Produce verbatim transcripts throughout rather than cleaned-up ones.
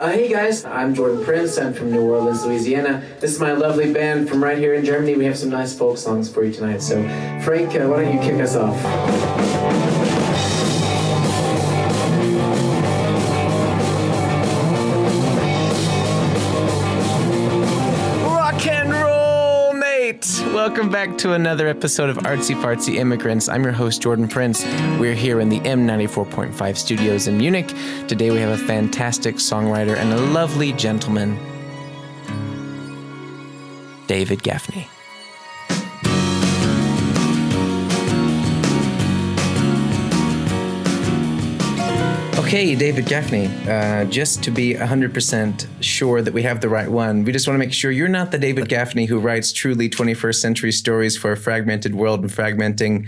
Uh, hey guys, I'm Jordan Prince. I'm from New Orleans, Louisiana. This is my lovely band from right here in Germany. We have some nice folk songs for you tonight. So, Frank, uh, why don't you kick us off? Rock and roll, mate! Welcome back to another episode of Artsy Fartsy Immigrants. I'm your host, Jordan Prince. We're here in the M ninety-four point five studios in Munich. Today we have a fantastic songwriter and a lovely gentleman, David Gaffney. Okay, David Gaffney, uh, just to be one hundred percent sure that we have the right one, we just want to make sure you're not the David Gaffney who writes truly twenty-first century stories for a fragmented world and fragmenting,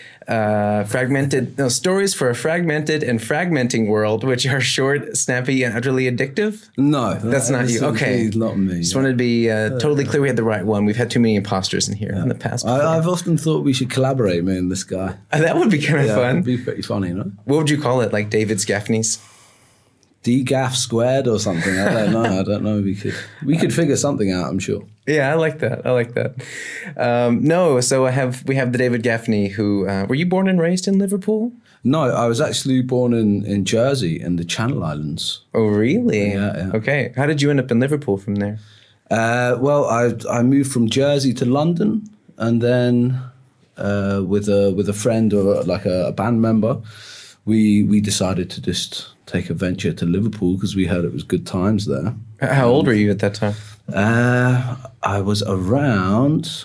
uh, fragmented, no, stories for a fragmented and fragmenting world, which are short, snappy, and utterly addictive? No. That's not you. Okay. Not me. Just wanted to be uh, totally clear we had the right one. We've had too many imposters in here yeah. in the past. I, I've often thought we should collaborate, me and this guy. Uh, that would be kind of yeah, fun. It would be pretty funny, no? What would you call it? Like David's Gaffneys? D-Gaff squared or something. I don't know. I don't know. We could we could figure something out, I'm sure. Yeah, I like that. I like that. Um, no, so I have we have the David Gaffney who, uh, were you born and raised in Liverpool? No, I was actually born in, in Jersey in the Channel Islands. Oh, really? Yeah, yeah. Okay. How did you end up in Liverpool from there? Uh, well, I I moved from Jersey to London, and then uh, with a with a friend or like a, a band member, we we decided to just take a venture to Liverpool because we heard it was good times there. How old were you at that time? Uh, I was around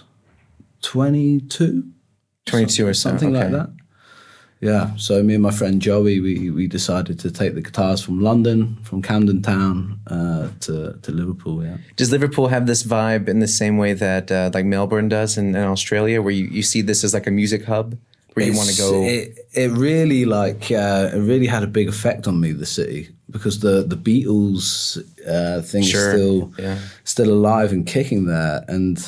twenty-two. twenty-two or so. Something okay. like that. Yeah, so me and my friend Joey, we, we decided to take the guitars from London, from Camden Town uh, to, to Liverpool, yeah. Does Liverpool have this vibe in the same way that uh, like Melbourne does in, in Australia, where you, you see this as like a music hub? Where you want to go? It, it really like uh, it really had a big effect on me, the city, because the the Beatles uh, thing sure. is still yeah. still alive and kicking there, and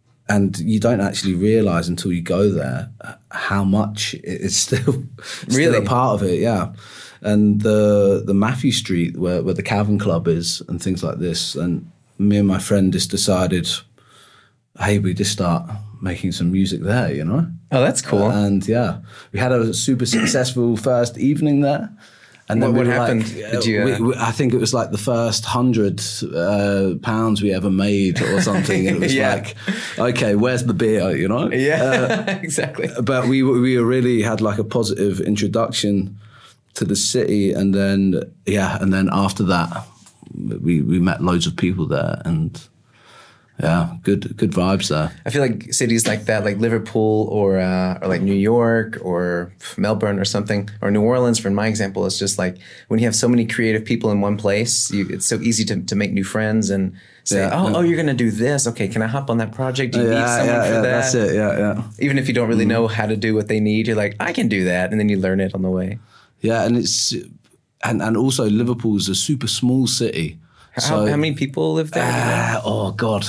and you don't actually realize until you go there how much it's still really still a part of it. Yeah, and the the Matthew Street where where the Cavern Club is and things like this, and me and my friend just decided, hey, we just start making some music there, you know? Oh, that's cool. Uh, and yeah, we had a super successful first evening there. And then what, we what happened? Like, Did you, uh, we, we, I think it was like the first hundred uh, pounds we ever made or something. And it was yeah. like, okay, where's the beer, you know? Yeah, uh, exactly. But we we really had like a positive introduction to the city. And then, yeah, and then after that, we, we met loads of people there and... Yeah, good good vibes there. I feel like cities like that, like Liverpool or uh, or like New York or Melbourne or something, or New Orleans, for my example, is just like when you have so many creative people in one place, you, it's so easy to, to make new friends and say, yeah, oh, yeah. oh, you're going to do this. Okay, can I hop on that project? Do you yeah, need someone yeah, for yeah, that? That's it, yeah, yeah. Even if you don't really mm. know how to do what they need, you're like, I can do that. And then you learn it on the way. Yeah, and it's and, and also Liverpool is a super small city. How, so, how many people live there? Uh, oh, God.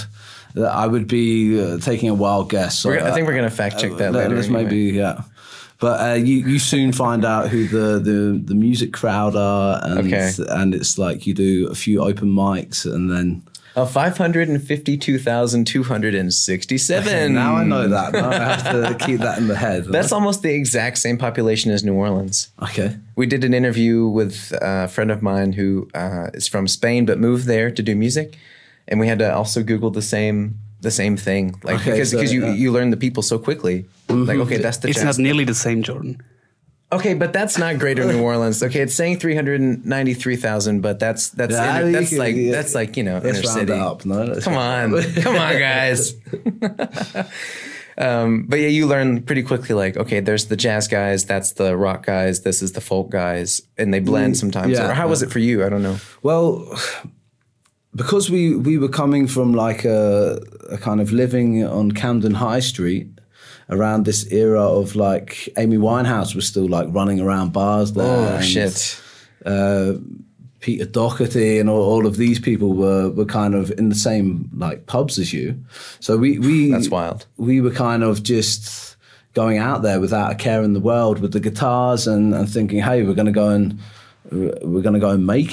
I would be uh, taking a wild guess. So, we're, I think uh, we're going to fact check that uh, later. Let's anyway. maybe, yeah. But uh, you, you soon find out who the, the, the music crowd are. And, okay. and it's like you do a few open mics and then... Uh, five hundred fifty-two thousand two hundred sixty-seven. Okay, now I know that. Now I have to keep that in the head. That's almost the exact same population as New Orleans. Okay. We did an interview with a friend of mine who uh, is from Spain but moved there to do music. And we had to also Google the same the same thing. Like okay, because so, because you, uh, you learn the people so quickly. Mm-hmm. Like, okay, that's the It's jazz not nearly the same, Jordan. Okay, but that's not Greater New Orleans. Okay, it's saying three hundred ninety-three thousand, but that's that's Yeah, inner, that's you can- like yeah. that's like, you know, Let's inner round city. it up, no? Let's Come round on. it up. Come on, guys. um, but yeah, you learn pretty quickly like, okay, there's the jazz guys, that's the rock guys, this is the folk guys, and they blend sometimes. yeah, or how was yeah. it for you? I don't know. Well, because we, we were coming from like a, a kind of living on Camden High Street around this era of like Amy Winehouse was still like running around bars there. Oh, and, shit. Uh, Peter Doherty and all, all of these people were, were kind of in the same like pubs as you. So we, we That's wild. We were kind of just going out there without a care in the world with the guitars and, and thinking, hey, we're going to go and we're going to go and make it.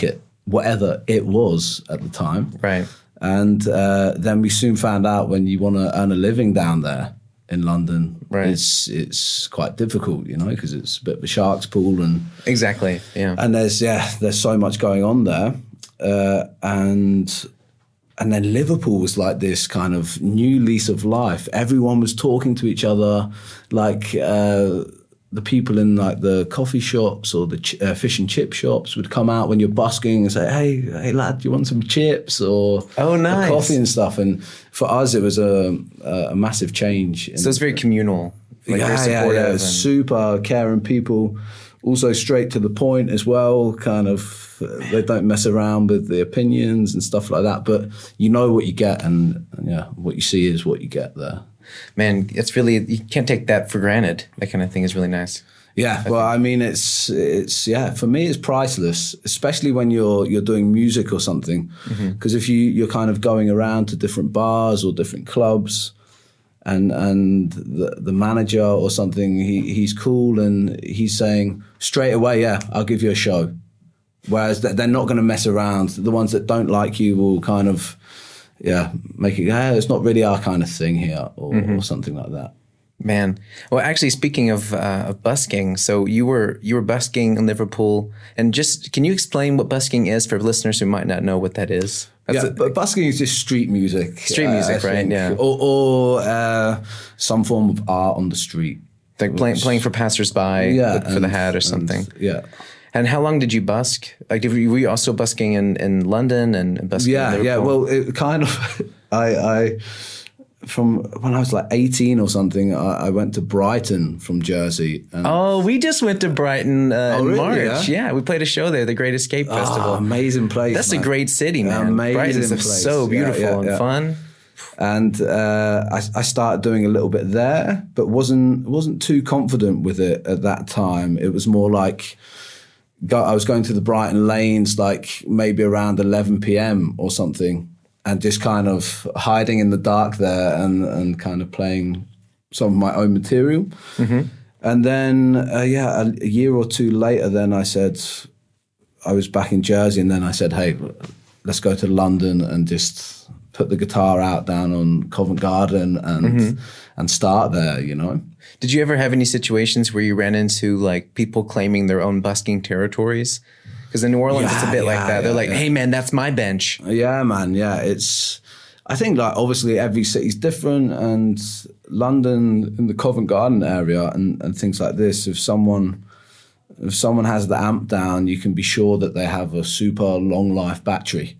whatever it was at the time. Right. And uh, then we soon found out when you want to earn a living down there in London, right. it's it's quite difficult, you know, because it's a bit of a shark's pool, and exactly, yeah. And there's yeah, there's so much going on there, uh, and and then Liverpool was like this kind of new lease of life. Everyone was talking to each other, like uh, the people in like the coffee shops or the ch- uh, fish and chip shops would come out when you're busking and say, "Hey, hey lad, do you want some chips or oh, nice. coffee and stuff?" And for us, it was a a massive change. So it's very communal. Like yeah, very yeah, yeah. and... super caring people. Also straight to the point as well. Kind of, uh, they don't mess around with the opinions and stuff like that. But you know what you get, and, and yeah, what you see is what you get there. Man, it's really, you can't take that for granted. That kind of thing is really nice. Yeah, I well, think. I mean, it's it's yeah. For me, it's priceless, especially when you're you're doing music or something. Because mm-hmm. if you you're kind of going around to different bars or different clubs, and and the the manager or something, he he's cool and he's saying straight away, yeah, I'll give you a show. Whereas they're not going to mess around. The ones that don't like you will kind of, yeah, make it, yeah, it's not really our kind of thing here, or, mm-hmm. or something like that. Man, well, actually, speaking of uh, of busking, so you were you were busking in Liverpool, and just can you explain what busking is for listeners who might not know what that is? That's yeah, a, but busking is just street music. Street music, uh, right? Think. Yeah, or, or uh, some form of art on the street, like playing playing for passersby, yeah, for the hat or something. And, yeah. And how long did you busk? Like, did, were you also busking in, in London and busking yeah, in Liverpool? Yeah, well, it kind of, I, I, from when I was like eighteen or something, I, I went to Brighton from Jersey. And oh, we just went to Brighton uh, oh, in really, March. yeah? yeah, we played a show there, the Great Escape Festival. Oh, amazing place. That's man. a great city, man. Amazing Brighton's place. so beautiful yeah, yeah, and yeah. fun. And uh, I, I started doing a little bit there, but wasn't wasn't too confident with it at that time. It was more like, Go, I was going to the Brighton lanes like maybe around eleven p.m. or something, and just kind of hiding in the dark there and, and kind of playing some of my own material. Mm-hmm. And then, uh, yeah, a, a year or two later, then I said, I was back in Jersey, and then I said, hey, let's go to London and just put the guitar out down on Covent Garden and mm-hmm. and start there, you know. Did you ever have any situations where you ran into like people claiming their own busking territories? Because in New Orleans, yeah, it's a bit yeah, like that. They're yeah, like, yeah. hey, man, that's my bench. Yeah, man. Yeah, it's, I think like obviously every city's different, and London in the Covent Garden area and, and things like this, if someone, if someone has the amp down, you can be sure that they have a super long life battery,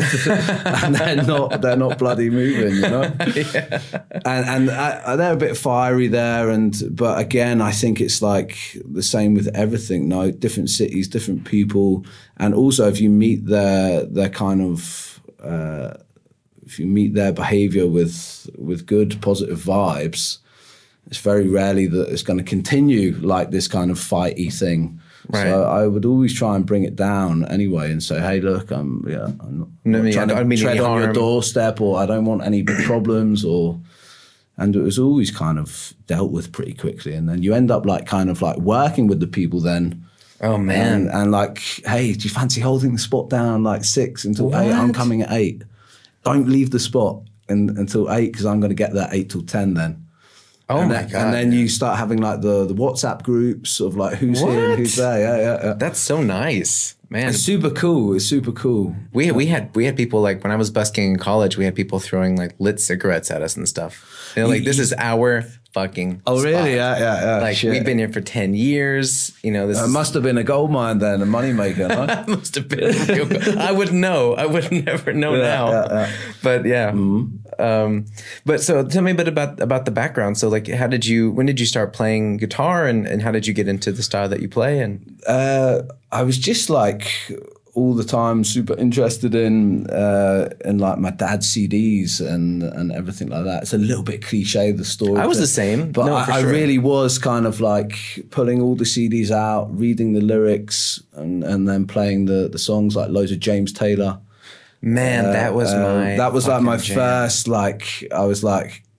and they're not they're not bloody moving, you know. yeah. And and I, they're a bit fiery there, and but again, I think it's like the same with everything. No, different cities, different people, and also if you meet their their kind of uh, if you meet their behaviour with with good positive vibes, it's very rarely that it's going to continue like this kind of fighty thing. Right. So I would always try and bring it down anyway and say, hey, look, I'm yeah, I'm not, no, I'm not yeah, trying to mean tread on harm. your doorstep, or I don't want any big problems, or and it was always kind of dealt with pretty quickly. And then you end up like kind of like working with the people then. Oh man. And, and like, hey, do you fancy holding the spot down like six until what? eight? I'm coming at eight. Don't leave the spot in, until eight, because I'm going to get there eight till ten then. Oh and my then, God. And then you start having like the, the WhatsApp groups of like who's what? here and who's there. Yeah, yeah, yeah. That's so nice, man. It's super cool. It's super cool. We we had we had people like when I was busking in college, we had people throwing like lit cigarettes at us and stuff. You know, like this is our fucking Oh, spot. really? Yeah, yeah, yeah. Like Shit. we've been here for ten years. You know, this It is, must have been a gold mine then, a moneymaker, huh? must have been. I would know. I would never know Yeah, now. yeah, yeah. But yeah. Mm-hmm. Um, but so tell me a bit about about the background. So like, how did you? When did you start playing guitar, and, and how did you get into the style that you play? And uh, I was just like all the time super interested in uh, in like my dad's C Ds and and everything like that. It's a little bit cliche, the story. I was but, the same, but no, I, for I sure. really was kind of like pulling all the C Ds out, reading the lyrics, and and then playing the the songs, like loads of James Taylor. Man, that was uh, my that was like my jam. first like I was like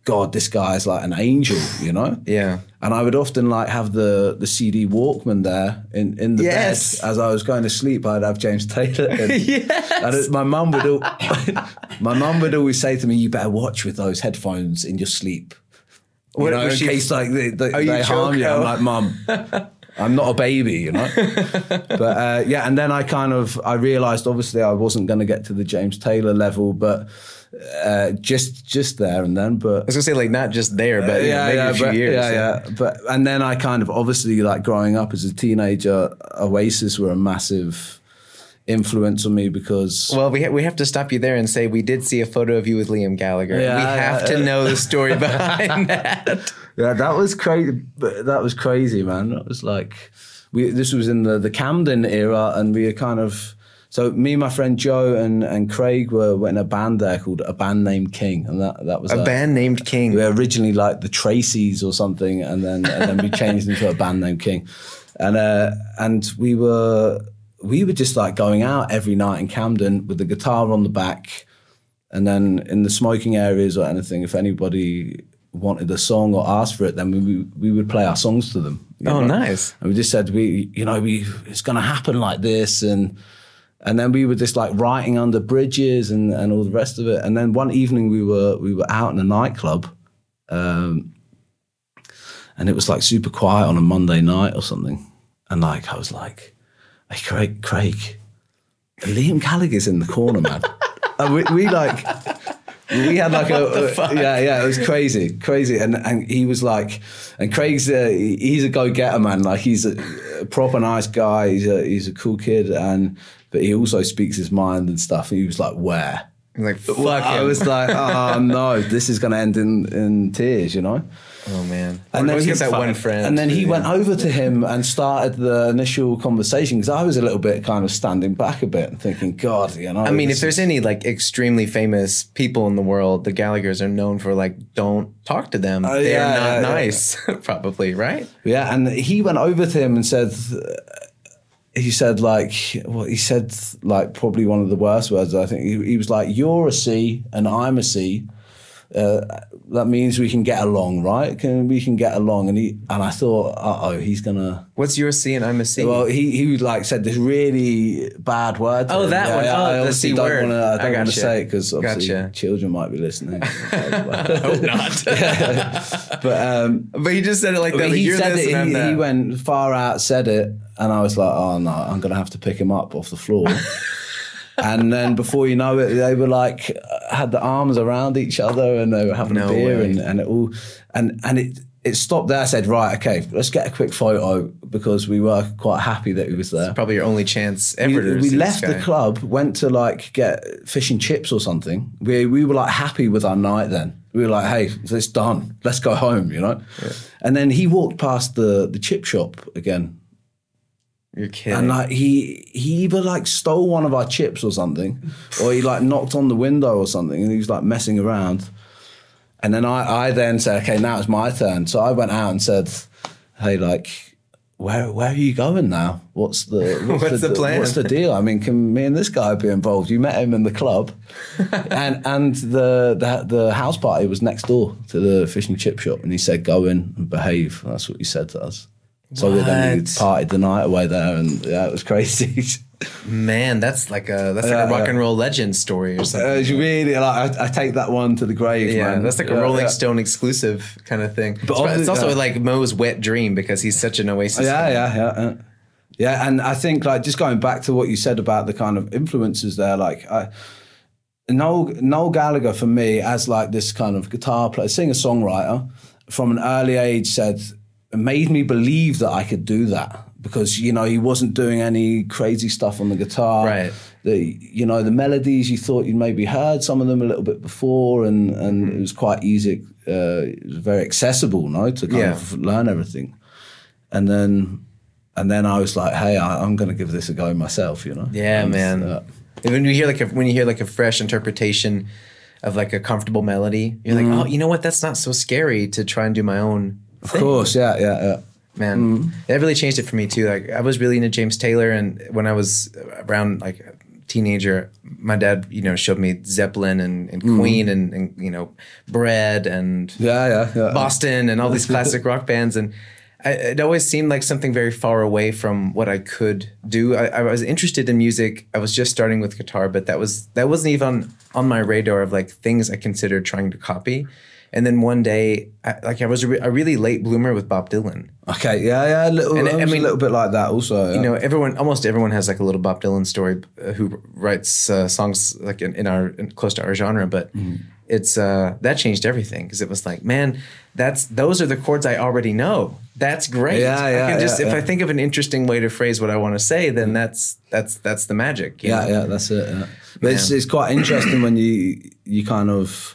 God, this guy's like an angel, you know? Yeah. And I would often like have the, the C D Walkman there in, in the Yes. bed. As I was going to sleep, I'd have James Taylor in. Yes. And it, my mum would, al- my mum would always say to me, you better watch with those headphones in your sleep. You What- know, was in she- case like they, they, Are you they harm you. Choco? I'm like, Mum, I'm not a baby, you know? But uh, yeah, and then I kind of, I realised obviously I wasn't going to get to the James Taylor level, but uh, just just there and then. But I was gonna say like not just there, but you know, maybe a few but, years. yeah, yeah. But and then I kind of obviously like growing up as a teenager, Oasis were a massive influence on me because Well, we ha- we have to stop you there and say we did see a photo of you with Liam Gallagher. Yeah, we have yeah. to know the story behind that. yeah, that was crazy. That was crazy, man. That was like we. This was in the the Camden era, and we were kind of. So me and my friend Joe and, and Craig were, were in a band there called A Band Named King, and that that was A uh, band named King. We were originally like the Traceys or something, and then and then we changed into A Band Named King, and uh, and we were we were just like going out every night in Camden with the guitar on the back, and then in the smoking areas or anything, if anybody wanted a song or asked for it, then we we would play our songs to them. you Oh, know? nice. And we just said we you know we it's going to happen like this and. And then we were just like writing under bridges and, and all the rest of it. And then one evening we were we were out in a nightclub, um, and it was like super quiet on a Monday night or something. And like I was like, "Hey, Craig, Craig, Liam Gallagher's in the corner, man." And we, we like we had like a yeah yeah it was crazy crazy. And and he was like, and Craig's a, he's a go getter, man. Like he's a, a proper nice guy. He's a he's a cool kid and. But he also speaks his mind and stuff. And he was like, where? I'm like, fuck I him. was like, oh no, this is going to end in, in tears, you know? Oh man. And I always he- get that one friend. And then he yeah. went over to him and started the initial conversation because I was a little bit kind of standing back a bit and thinking, God, you know. I mean, this if there's is- any like extremely famous people in the world, the Gallaghers are known for like, don't talk to them. Oh, They're yeah, not yeah, yeah. nice, probably, right? Yeah, and he went over to him and said, he said like, well, he said like probably one of the worst words. I think he, he was like, "You're a C and I'm a C. Uh, that means we can get along, right? Can we can get along?" And he and I thought, uh oh, he's gonna. What's your C and I'm a C? Well, he he like said this really bad word. to Oh, him. that one. Oh, I the obviously C don't word. Wanna, I I don't want to gotcha. say it because obviously Gotcha. children might be listening. I hope not. But um, But he just said it like that. Like, he you're said this it. and I'm He, that. he went far out, said it, and I was like, "Oh no, I'm gonna have to pick him up off the floor." And then before you know it, they were like had the arms around each other and they were having No a beer way. and, and it all and and it it stopped there. I said, "Right, okay, let's get a quick photo," because we were quite happy that he was there. Probably your only chance ever We, to we see this left the guy. club, went to like get fish and chips or something. We we were like happy with our night then. We were like, "Hey, it's done. Let's go home," you know. Yeah. And then he walked past the the chip shop again. You're kidding. And like he he either like stole one of our chips or something, or he like knocked on the window or something, and he was like messing around. And then I, I then said, "Okay, now it's my turn." So I went out and said, "Hey, like, where where are you going now? What's the what's, What's the plan? What's the deal? I mean, can me and this guy be involved? You met him in the club, and and the, the the house party was next door to the fish and chip shop, and he said, "Go in and behave." That's what he said to us. So we then we What? partied the night away there, and yeah, it was crazy. Man, that's like a that's like Yeah, a rock yeah. and roll legend story or Uh, something. it's really like I, I take that one to the grave. Yeah, man. that's like a Yeah, Rolling yeah. Stone exclusive kind of thing. But It's, it's obvi- also yeah. like Mo's wet dream because he's such an Oasis Yeah, fan. yeah, yeah, yeah. Yeah, and I think like just going back to what you said about the kind of influences there, like I, Noel Noel Gallagher for me as like this kind of guitar player, singer songwriter from an early age said made me believe that I could do that. Because, you know, he wasn't doing any crazy stuff on the guitar. Right. The, you know, the melodies, you thought you'd maybe heard some of them a little bit before and, and Mm-hmm. it was quite easy. Uh, it was very accessible, no, to kind Yeah. of learn everything. And then and then I was like, hey, I, I'm going to give this a go myself, you know? Yeah, And, man. uh, When you hear like a, when you hear like a fresh interpretation of like a comfortable melody, you're like, oh, you know what? That's not so scary to try and do my own. of course, yeah, yeah, yeah. Man, Mm-hmm. that really changed it for me too. Like I was really into James Taylor, and when I was around like teenager, my dad, you know, showed me Zeppelin and, and Queen mm. and, and, you know, Bread and yeah, yeah, yeah. Boston and all these classic rock bands. And I, it always seemed like something very far away from what I could do. I, I was interested in music. I was just starting with guitar, but that was that wasn't even on my radar of like things I considered trying to copy. And then one day, I, like I was a, re- a really late bloomer with Bob Dylan. Okay, yeah, yeah, a little, and, I, I mean, a little bit like that also. Yeah. You know, everyone, almost everyone has like a little Bob Dylan story uh, who writes uh, songs like in, in our in, close to our genre, but mm. it's uh, that changed everything because it was like, man, that's those are the chords I already know. That's great. Yeah, yeah, I can just yeah, if yeah. I think of an interesting way to phrase what I want to say, then that's that's that's the magic. You yeah, know? yeah, that's it. Yeah. But it's, it's quite interesting when you you kind of.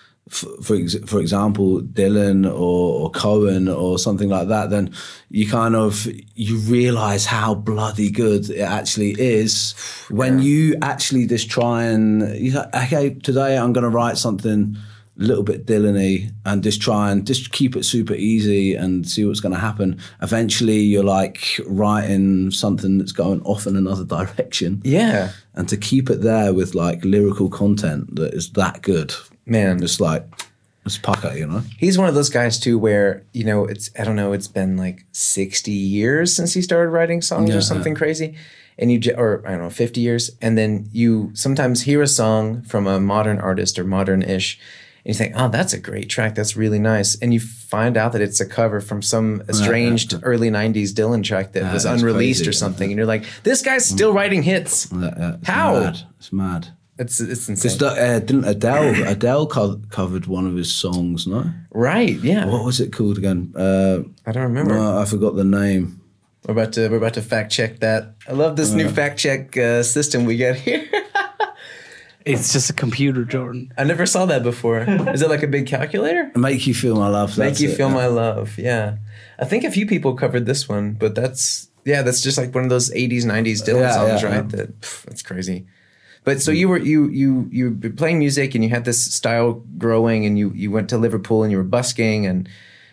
For ex- for example, Dylan or, or Cohen or something like that, then you kind of you realize how bloody good it actually is when yeah. you actually just try and you say, okay, today I'm going to write something a little bit Dylan-y and just try and just keep it super easy and see what's going to happen. Eventually, you're like writing something that's going off in another direction. Yeah, and to keep it there with like lyrical content that is that good. Man, just like it's pucker, you know. He's one of those guys too, where you know it's I don't know, it's been like sixty years since he started writing songs yeah, or something yeah. crazy, and you or I don't know, fifty years, and then you sometimes hear a song from a modern artist or modern-ish, and you think, oh, that's a great track, that's really nice, and you find out that it's a cover from some estranged yeah, yeah, yeah. early nineties Dylan track that yeah, was unreleased crazy, or something, yeah. and you're like, this guy's still mm. writing hits. Yeah, yeah. It's How? Mad. It's mad. It's it's insane. Uh, didn't Adele Adele co- covered one of his songs? No, right? Yeah. What was it called again? Uh, I don't remember. No, I forgot the name. We're about to we're about to fact check that. I love this uh, new fact check uh, system we get here. It's just a computer, Jordan. I never saw that before. Is it like a big calculator? Make You Feel My Love. Make You it, Feel yeah. My Love. Yeah, I think a few people covered this one, but that's yeah, that's just like one of those eighties, nineties Dylan yeah, songs, yeah, right? Yeah. That pff, that's crazy. But so you were you you you were playing music and you had this style growing and you you went to Liverpool and you were busking and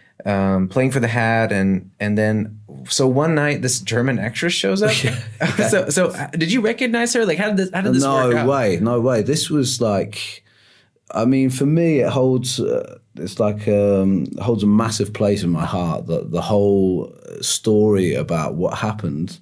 um, playing for the Hat and and then so one night this German actress shows up. Yeah. so so uh, did you recognize her? Like how did this how did this no work out? No way, no way. This was like, I mean, for me it holds uh, it's like um, it holds a massive place in my heart. The the whole story about what happened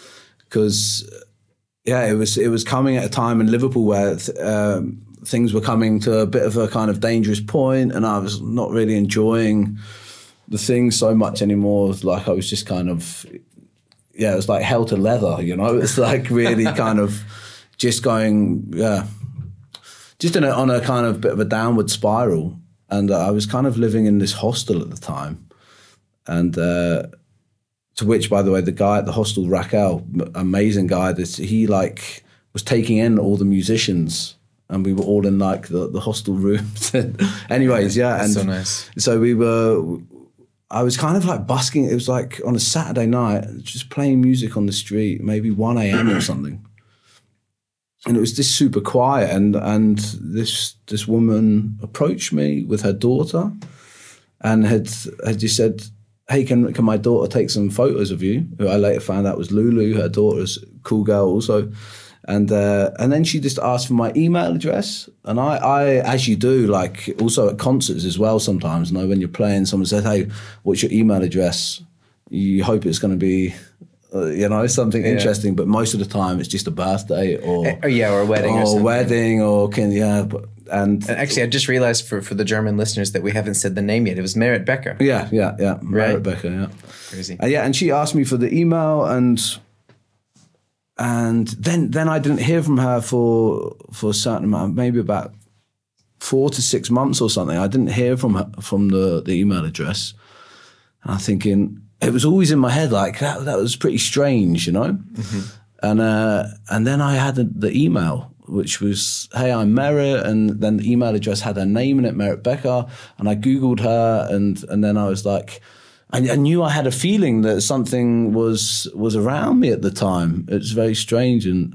because. Yeah, it was it was coming at a time in Liverpool where th- um, things were coming to a bit of a kind of dangerous point, and I was not really enjoying the thing so much anymore. It was like I was just kind of, yeah, it was like hell to leather, you know. It's like really kind of just going, yeah, just in a, on a kind of bit of a downward spiral. And uh, I was kind of living in this hostel at the time, and. Uh, To which, by the way, the guy at the hostel, Raquel, amazing guy, this, he like was taking in all the musicians and we were all in like the, the hostel rooms. Anyways, yeah. That's and so nice. So we were, I was kind of like busking. It was like on a Saturday night, just playing music on the street, maybe one a.m. or something. And it was just super quiet. And, and this, this woman approached me with her daughter and had, had just said, hey, can can my daughter take some photos of you? Who I later found out was Lulu, her daughter's a cool girl also. And uh, and then she just asked for my email address. And I, I, as you do, like also at concerts as well sometimes, you know, when you're playing, someone says, hey, what's your email address? You hope it's going to be, uh, you know, something yeah. interesting. But most of the time it's just a birthday or... Uh, yeah, or a wedding or, or something. Or a wedding or, can yeah, but... And, and actually, I just realized for, for the German listeners that we haven't said the name yet. It was Merit Becker. Yeah, yeah, yeah. Merit right? Becker, yeah. Crazy. Uh, yeah, and she asked me for the email, and and then then I didn't hear from her for for a certain amount, maybe about four to six months or something. I didn't hear from her from the, the email address, and I'm thinking it was always in my head like that. That was pretty strange, you know. Mm-hmm. And uh, and then I had the, the email, which was, hey, I'm Merit, and then the email address had her name in it, Merit Becker, and I Googled her, and and then I was like, I, I knew I had a feeling that something was was around me at the time. It's very strange, and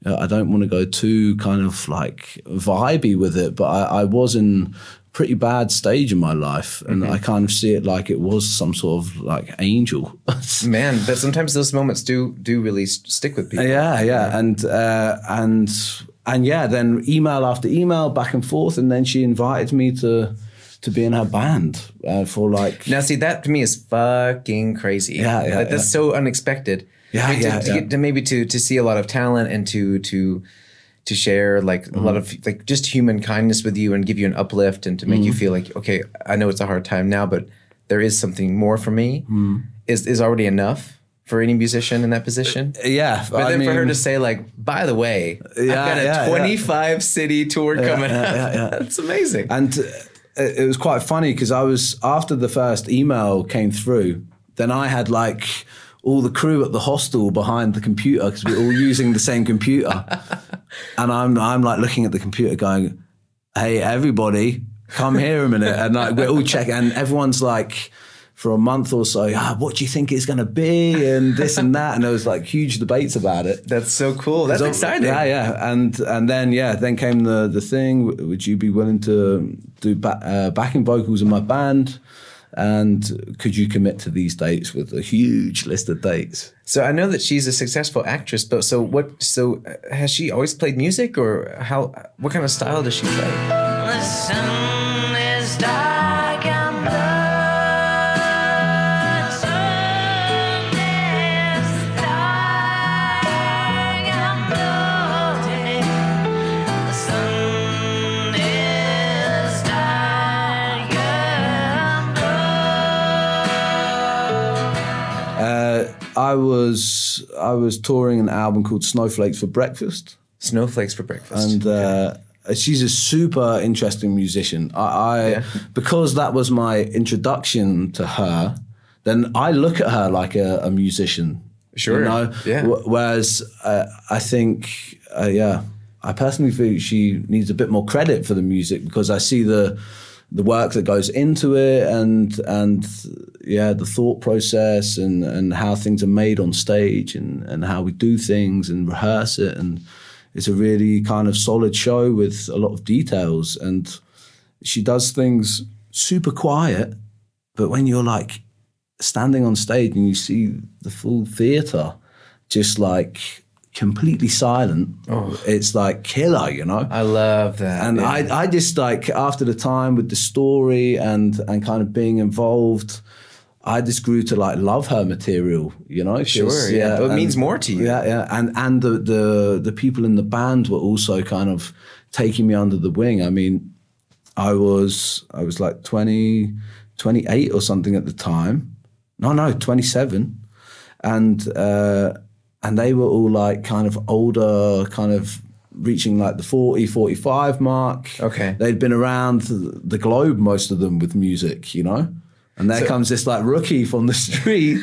uh, I don't want to go too kind of like vibey with it, but I, I was in a pretty bad stage in my life, and mm-hmm. I kind of see it like it was some sort of like angel. Man, but sometimes those moments do do really stick with people. Yeah, yeah, and uh, and and yeah, then email after email, back and forth, and then she invited me to to be in her band uh, for like. Now, see, that to me is fucking crazy. Yeah, yeah, like, that's yeah. so unexpected. Yeah, I mean, yeah, to, to yeah. Get, to maybe to to see a lot of talent and to to to share like mm-hmm. a lot of like just human kindness with you and give you an uplift and to make mm-hmm. you feel like, okay, I know it's a hard time now, but there is something more for me. Mm-hmm. Is is already enough for any musician in that position. Yeah, but I then mean, for her to say like, by the way, yeah, I've got a yeah, twenty-five yeah. city tour yeah, coming yeah, up. Yeah, yeah. That's amazing. And uh, it was quite funny because I was, after the first email came through, then I had like all the crew at the hostel behind the computer because we were all using the same computer. And I'm I'm like looking at the computer going, hey, everybody, come here a minute. And like we're all checking, and everyone's like, for a month or so, ah, what do you think it's going to be? And this and that. And there was like huge debates about it. That's so cool. That's so, exciting. Yeah, yeah. And and then, yeah, then came the the thing, would you be willing to do ba- uh, backing vocals in my band? And could you commit to these dates with a huge list of dates? So I know that she's a successful actress, but so what, so has she always played music, or how, what kind of style does she play? The sun is dark and blue. I was I was touring an album called Snowflakes for Breakfast. Snowflakes for Breakfast. And uh, she's a super interesting musician. I, I yeah. Because that was my introduction to her, then I look at her like a, a musician. Sure. You know? Yeah. Whereas uh, I think, uh, yeah, I personally feel she needs a bit more credit for the music because I see the the work that goes into it and and yeah, the thought process and, and how things are made on stage and, and how we do things and rehearse it. And it's a really kind of solid show with a lot of details. And she does things super quiet, but when you're like standing on stage and you see the full theatre just like completely silent, oh. it's like killer, you know? I love that. And yeah. I, I just like, after the time with the story and, and kind of being involved, I just grew to like love her material, you know? Sure, yeah. yeah. It and, means more to you. Yeah, yeah. And and the, the the people in the band were also kind of taking me under the wing. I mean, I was I was like twenty, twenty-eight or something at the time. No, no, twenty-seven. And uh, and they were all like kind of older, kind of reaching like the forty, forty-five mark. Okay. They'd been around the globe, most of them, with music, you know? And there so, comes this like rookie from the street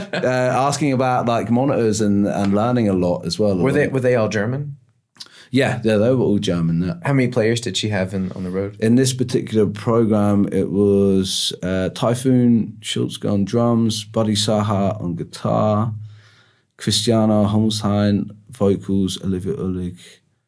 uh, asking about like monitors and, and learning a lot as well. Were they were they all German? Yeah, yeah, they were all German. Yeah. How many players did she have in, on the road? In this particular program, it was uh, Typhoon Schultzke on drums, Buddy Saha on guitar, Christiana Hommelstein vocals, Olivia Ullig.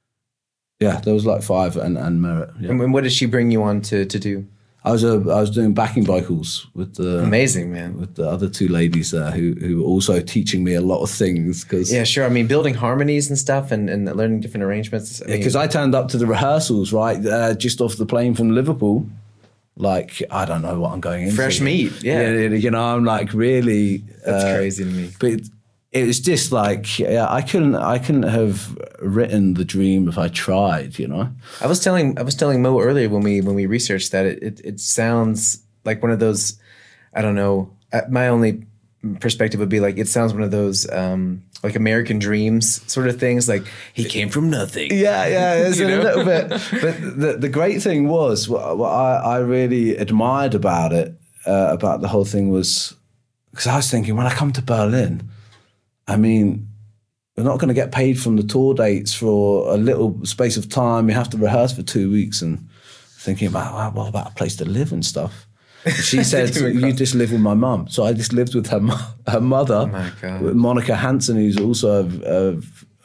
Yeah, there was like five and, and Merritt. Yeah. And what did she bring you on to, to do? I was a, I was doing backing vocals with the amazing man with the other two ladies there who who were also teaching me a lot of things. Cause, yeah, sure. I mean, building harmonies and stuff, and, and learning different arrangements. Because I, mean, I turned up to the rehearsals right uh, just off the plane from Liverpool, like I don't know what I'm going into. Fresh meat, yeah. yeah you know, I'm like really. That's uh, crazy to me. But. It, It was just like, yeah, I couldn't, I couldn't have written the dream if I tried, you know. I was telling, I was telling Mo earlier when we when we researched that it it, it sounds like one of those, I don't know. My only perspective would be like it sounds one of those um, like American Dreams sort of things. Like he came from nothing. Yeah, yeah, it's a know? little bit. But the the great thing was what, what I I really admired about it, uh, about the whole thing was because I was thinking when I come to Berlin. I mean, we're not going to get paid from the tour dates for a little space of time. We have to rehearse for two weeks and thinking about, well, what about a place to live and stuff? And she said, you just live with my mum. So I just lived with her her mother, oh my God. Monica Hansen, who's also a, a,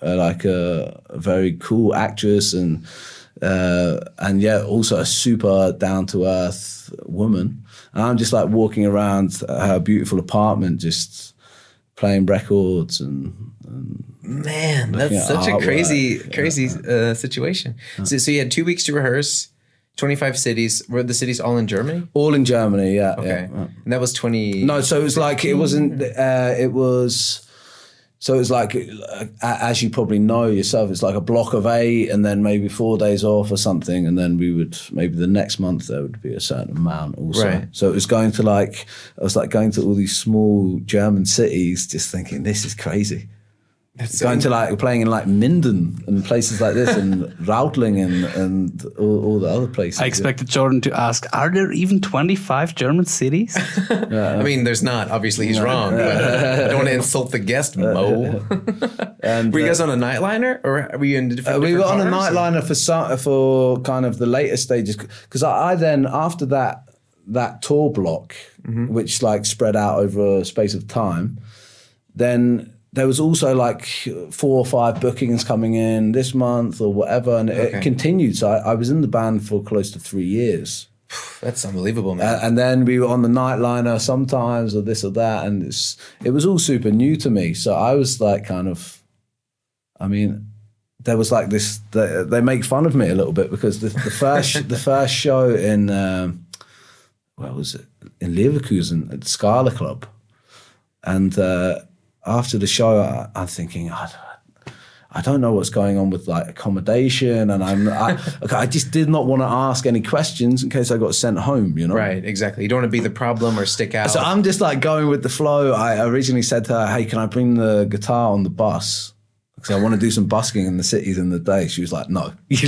uh, like a, a very cool actress, and uh, and yeah, also a super down to earth woman. And I'm just like walking around her beautiful apartment, just playing records and. and Man, that's such a crazy, crazy uh, situation. So, so you had two weeks to rehearse, twenty-five cities. Were the cities all in Germany? All in Germany, yeah. Okay. Yeah. And that was twenty... No, so it was like, it wasn't, uh, it was, so it was like, uh, as you probably know yourself, it's like a block of eight and then maybe four days off or something. And then we would, maybe the next month there would be a certain amount also. Right. So it was going to like, I was like going to all these small German cities just thinking, this is crazy. That's Going to like playing in like Minden and places like this, and Rautling and and all, all the other places. I expected Jordan to ask, are there even twenty-five German cities? I mean, there's not. Obviously, he's wrong. But I don't want to insult the guest, Mo. And, were you guys uh, on a nightliner, or were you in different? Uh, we different were on a cars, or- nightliner for some, for kind of the later stages, because I, I then after that that tour block, Mm-hmm. which like spread out over a space of time, then. There was also like four or five bookings coming in this month or whatever, and Okay. it continued. So I, I was in the band for close to three years. That's unbelievable, man. Uh, and then we were on the nightliner sometimes or this or that. And it's, it was all super new to me. So I was like kind of, I mean, there was like this, they, they make fun of me a little bit because the, the first the first show in, um, where was it? In Leverkusen at the Scala Club. And uh, after the show, I, I'm thinking, I don't, I don't know what's going on with like accommodation, and I'm I, okay, I just did not want to ask any questions in case I got sent home, you know. Right, exactly. You don't want to be the problem or stick out. So I'm just like going with the flow. I originally said to her, "Hey, can I bring the guitar on the bus? Because I want to do some busking in the cities in the day." She was like, "No,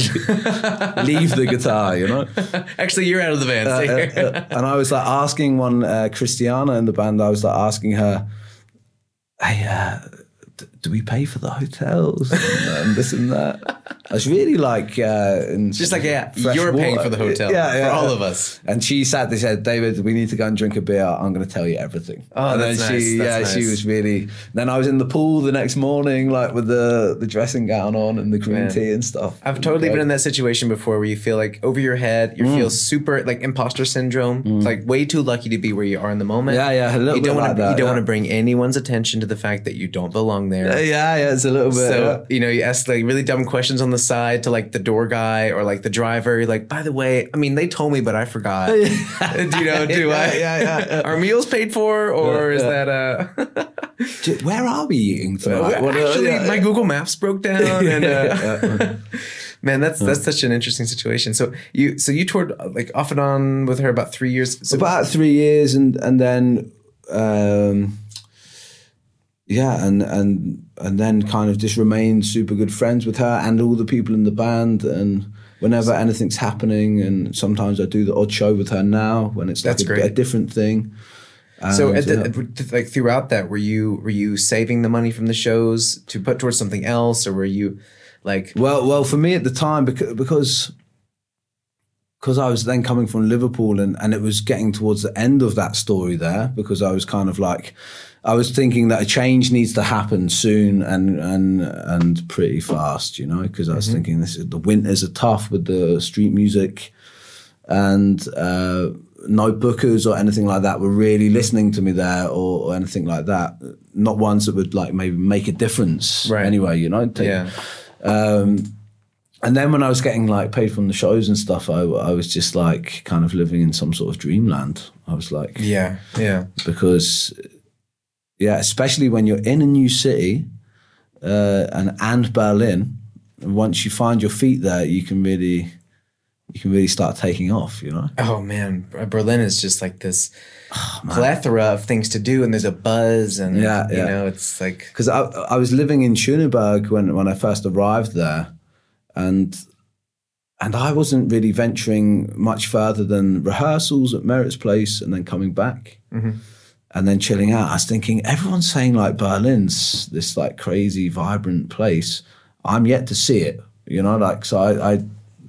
leave the guitar," you know. Actually, you're out of the band. Uh, Stay uh, here. uh, and I was like asking one uh, Christiana in the band. I was like asking her, "Hey, uh, d- do we pay for the hotels and, uh, and this and that?" I was really like, uh, in Just like, yeah, fresh you're paying water. for the hotel Yeah, yeah, for all yeah. of us. And she sat there, said, "David, we need to go and drink a beer. I'm going to tell you everything." Oh, and that's then nice. she, That's yeah, she nice. was really. Then I was in the pool the next morning, like with the the dressing gown on and the green Man. tea and stuff. I've totally been in that situation before where you feel like over your head, you Mm. feel super like imposter syndrome. It's like way too lucky to be where you are in the moment. Yeah, yeah, a little you don't bit wanna, like that, You don't yeah. want to bring anyone's attention to the fact that you don't belong there. Uh, yeah, yeah, it's a little bit. So, yeah. you know, you ask like really dumb questions on the side to like the door guy or like the driver. You're like, by the way, I mean, they told me, but I forgot. do you know, do Yeah, I? yeah, yeah, yeah. Are meals paid for or Yeah, is yeah. that uh J- Where are we eating tonight? What, uh, actually yeah, my yeah. Google Maps broke down and uh, Yeah. man, that's that's such an interesting situation. So you so you toured uh, like off and on with her about three years. So About three years, and and then, um, yeah, and and and then kind of just remained super good friends with her and all the people in the band. And whenever anything's happening, and sometimes I do the odd show with her now when it's like That's a, great. a different thing. So And, at the, yeah. at- like throughout that, were you were you saving the money from the shows to put towards something else, or were you like Well, well, for me at the time, because because because I was then coming from Liverpool, and, and it was getting towards the end of that story there, because I was kind of like, I was thinking that a change needs to happen soon and and and pretty fast, you know, because I was thinking this is, the winters are tough with the street music, and uh, no bookers or anything like that were really listening to me there, or, or anything like that. Not ones that would like maybe make a difference Right. anyway, you know. Take- yeah um, and then when I was getting like paid from the shows and stuff, I, I was just like kind of living in some sort of dreamland. I was like, yeah yeah because yeah, especially when you're in a new city uh, and and Berlin, once you find your feet there, you can really you can really start taking off, you know. oh man, Berlin is just like this plethora of things to do, and there's a buzz, and Yeah, you yeah. know, it's like Because I, I was living in Schöneberg when, when I first arrived there, and and I wasn't really venturing much further than rehearsals at Merit's Place and then coming back and then chilling out. I was thinking, everyone's saying like Berlin's this like crazy, vibrant place. I'm yet to see it, you know, like, so I, I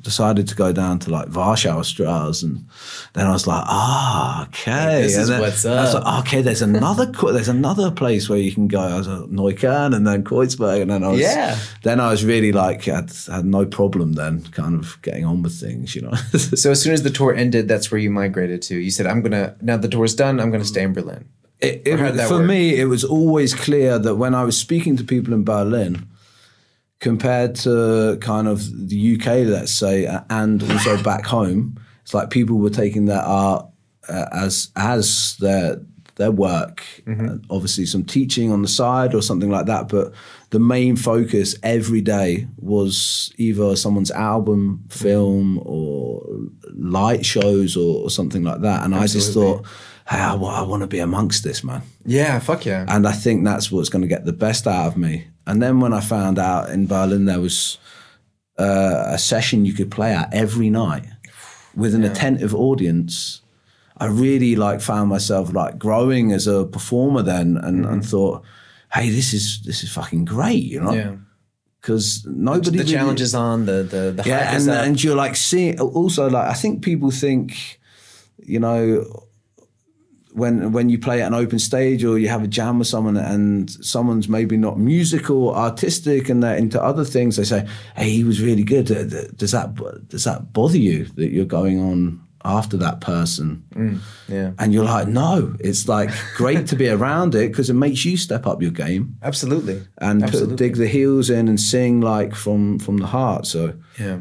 decided to go down to like Warschau Straße, and then I was like, ah, okay, This and is then what's I was up. like, okay, there's another co- there's another place where you can go. I was at Neukölln and then Kreuzberg, and then I was Yeah. then I was really like had had no problem then kind of getting on with things, you know. So as soon as the tour ended, that's where you migrated to. You said, I'm gonna, now the tour's done, I'm gonna stay in Berlin. It, it, Or how'd that for work? me, it was always clear that when I was speaking to people in Berlin, compared to kind of the U K, let's say, and also back home, it's like people were taking their art uh, as as their their work. Mm-hmm. Uh, obviously, some teaching on the side or something like that, but the main focus every day was either someone's album, film, or light shows, or, or something like that. And I just Absolutely. thought, hey, I, wa- I want to be amongst this, man. Yeah, fuck yeah. And I think that's what's going to get the best out of me. And then when I found out in Berlin there was uh, a session you could play at every night with an attentive audience, I really like found myself like growing as a performer then, and, and thought, hey, this is this is fucking great, you know? Yeah. Because nobody The really- challenge is on, the the, the yeah, hype and is up. and you're like seeing also like I think people think, you know, when when you play at an open stage or you have a jam with someone and someone's maybe not musical or artistic and they're into other things, they say, "Hey, he was really good." Does that does that bother you that you're going on after that person? Yeah. And you're like, no, it's like great to be around it because it makes you step up your game Absolutely. and put, Absolutely. dig the heels in and sing like from from the heart. So. Yeah.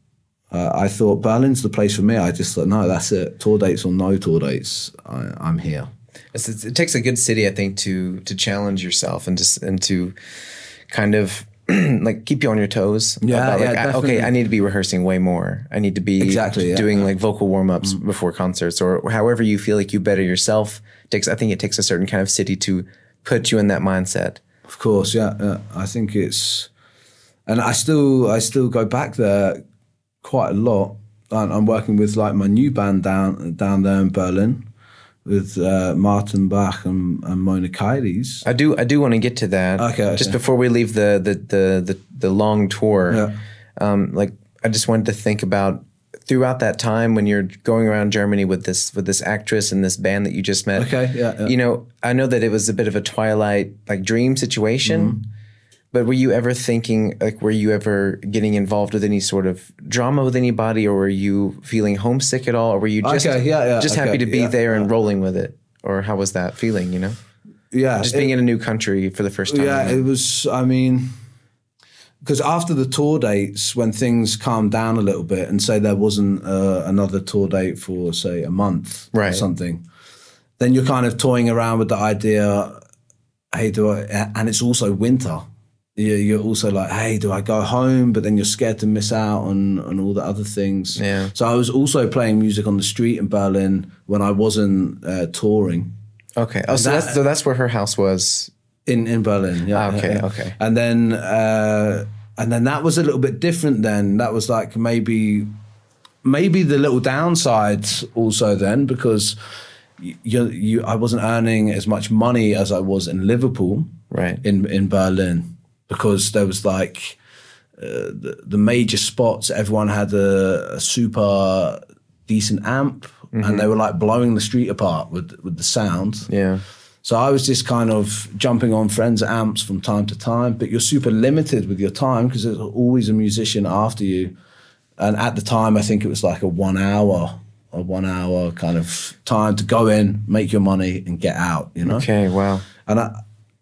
Uh, I thought Berlin's the place for me. I just thought, no, that's it. Tour dates or no tour dates, I, I'm here. It's, it's, it takes a good city, I think, to to challenge yourself and just and to kind of like keep you on your toes. Yeah, about, yeah, like, I, definitely. okay, I need to be rehearsing way more. I need to be Exactly, yeah, doing yeah. like vocal warm ups before concerts or however you feel like you better yourself. It takes I think it takes a certain kind of city to put you in that mindset. Of course, yeah, yeah. I think it's, and I still, I still go back there quite a lot. I'm I'm working with like my new band down down there in Berlin with uh, Martin Bach and, and Mona Kaides. I do I do want to get to that. Okay, Just okay. before we leave the the the the, the long tour. Yeah. Um, like I just wanted to think about throughout that time when you're going around Germany with this with this actress and this band that you just met. Okay, yeah, yeah. You know, I know that it was a bit of a Twilight like dream situation. Mm-hmm. But were you ever thinking, like, were you ever getting involved with any sort of drama with anybody, or were you feeling homesick at all, or were you just Okay, yeah, yeah, just okay, happy to be yeah, there and yeah. rolling with it, or how was that feeling? You know, Yeah, just being it- in a new country for the first time. Yeah, it was, I mean, because after the tour dates, when things calmed down a little bit and say there wasn't uh, another tour date for, say, a month or Right. something, then you're kind of toying around with the idea, hey, do I, and it's also winter. You- You're also like, hey, do I go home? But then you're scared to miss out on, on all the other things. Yeah. So I was also playing music on the street in Berlin when I wasn't uh, touring. Okay. Oh, so that- that's so that's where her house was. In in Berlin, yeah. Ah, okay, yeah. okay. And then uh, and then that was a little bit different. Then that was like maybe maybe the little downside also then because you you, you I wasn't earning as much money as I was in Liverpool, Right. In in Berlin because there was like uh, the the major spots. Everyone had a, a super decent amp, and they were like blowing the street apart with with the sound. Yeah. So I was just kind of jumping on friends' amps from time to time, but you're super limited with your time because there's always a musician after you. And at the time, I think it was like a one hour, a one hour kind of time to go in, make your money, and get out. You know. Okay. Wow. And I,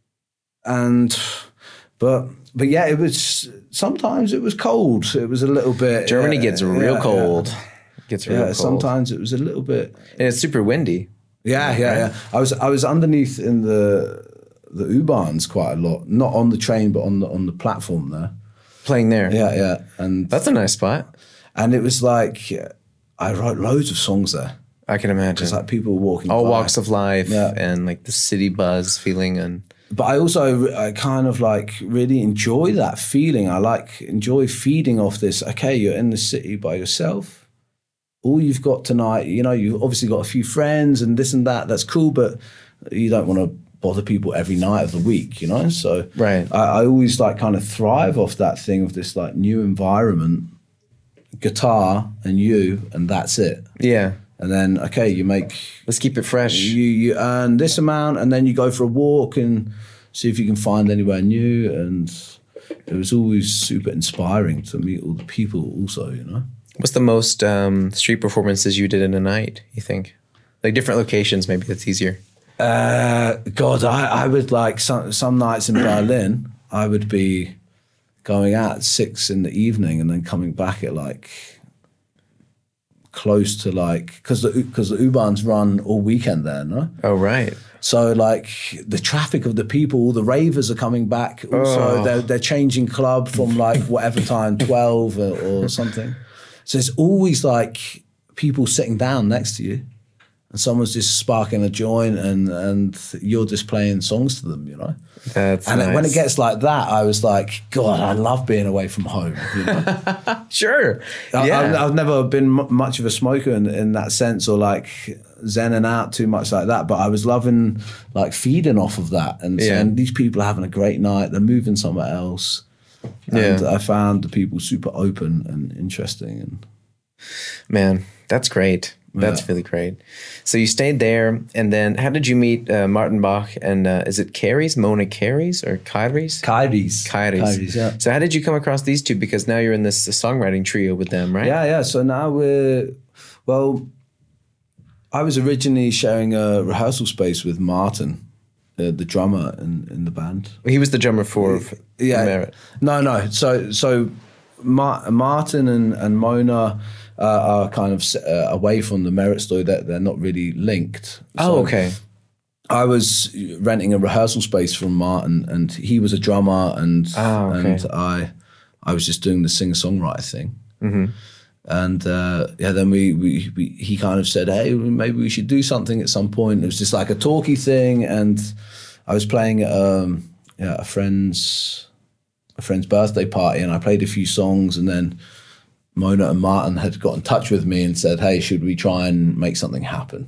and, but but yeah, it was sometimes it was cold. It was a little bit. Germany yeah, gets real yeah, cold. Yeah, Gets real yeah cold. sometimes it was a little bit. And it's super windy. Yeah, yeah, yeah. I was I was underneath in the the U-Bahns quite a lot, not on the train, but on the on the platform there. Playing there. Yeah, yeah, and That's a nice spot. and it was like I wrote loads of songs there. I can imagine. It's like people were walking All by. walks of life Yeah. and like the city buzz feeling and But I also I kind of like really enjoy that feeling. I like enjoy feeding off this. Okay, you're in the city by yourself. All you've got tonight, you know, you've obviously got a few friends and this and that. That's cool, but you don't want to bother people every night of the week, you know. So Right. I, I always like kind of thrive off that thing of this like new environment, guitar and you, and that's it. Yeah. And then, okay, you make... Let's keep it fresh. You, you earn this amount, and then you go for a walk and see if you can find anywhere new. And it was always super inspiring to meet all the people also, you know? What's the most um, street performances you did in a night, you think? Like different locations, maybe that's easier. Uh, God, I, I would like some, some nights in Berlin, I would be going out at six in the evening and then coming back at like close to like, because the, because the U-Bahns run all weekend there, no? Oh, right. So like the traffic of the people, all the ravers are coming back. Also, Oh. they're, they're changing club from like whatever time, twelve or, or something. So it's always like people sitting down next to you and someone's just sparking a joint and, and you're just playing songs to them, you know? That's And nice. when it gets like that, I was like, God, I love being away from home. You know? Sure. I- Yeah. I've, I've never been m- much of a smoker in, in that sense, or like zenning out too much like that. But I was loving like feeding off of that and Yeah. saying these people are having a great night. They're moving somewhere else. And Yeah. I found the people super open and interesting. And Man, that's great. That's Yeah. really great. So you stayed there, and then how did you meet uh, Martin Bach and uh, is it Carey's, Mona Carey's or Kyrie's? Kyrie's. Kyrie's. Kyrie's, yeah. So how did you come across these two? Because now you're in this songwriting trio with them, right? Yeah, yeah. So now we're, well, I was originally sharing a rehearsal space with Martin, uh, the drummer in, in the band. He was the drummer for Yeah. Merit. No, no. So, so Ma- Martin and, and Mona uh, are kind of uh, away from the Merit story. That they're not really linked. Oh, So okay. I was renting a rehearsal space from Martin, and he was a drummer, and Oh, okay. and I, I was just doing the singer songwriter thing. Mm-hmm. And uh, yeah, then we, we, we he kind of said, hey, maybe we should do something at some point. It was just like a talky thing, and I was playing at um, yeah, a friend's a friend's birthday party, and I played a few songs, and then Mona and Martin had got in touch with me and said, hey, should we try and make something happen?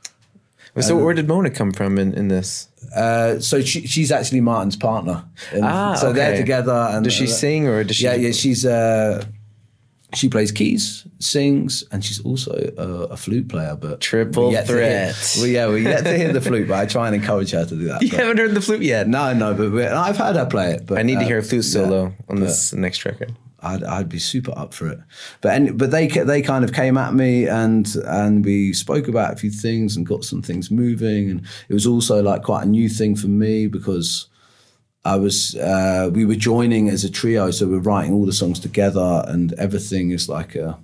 So where did Mona come from in, in this? Uh, so she, she's actually Martin's partner. And Ah, so they're okay. together. And Does she uh, sing or does she? Yeah, yeah. She's uh, she plays keys, sings, and she's also a, a flute player. But Triple we're yet to hear- threat. well, yeah, we yet to hear the flute, but I try and encourage her to do that. You But- haven't heard the flute yet. no, no, but we I've heard her play it. But I need to uh, hear a flute solo yeah, on this next record. I'd, I'd be super up for it. But any, but they ca- they kind of came at me and and we spoke about a few things and got some things moving. And it was also like quite a new thing for me because I was uh, we were joining as a trio, so we're writing all the songs together, and everything is like a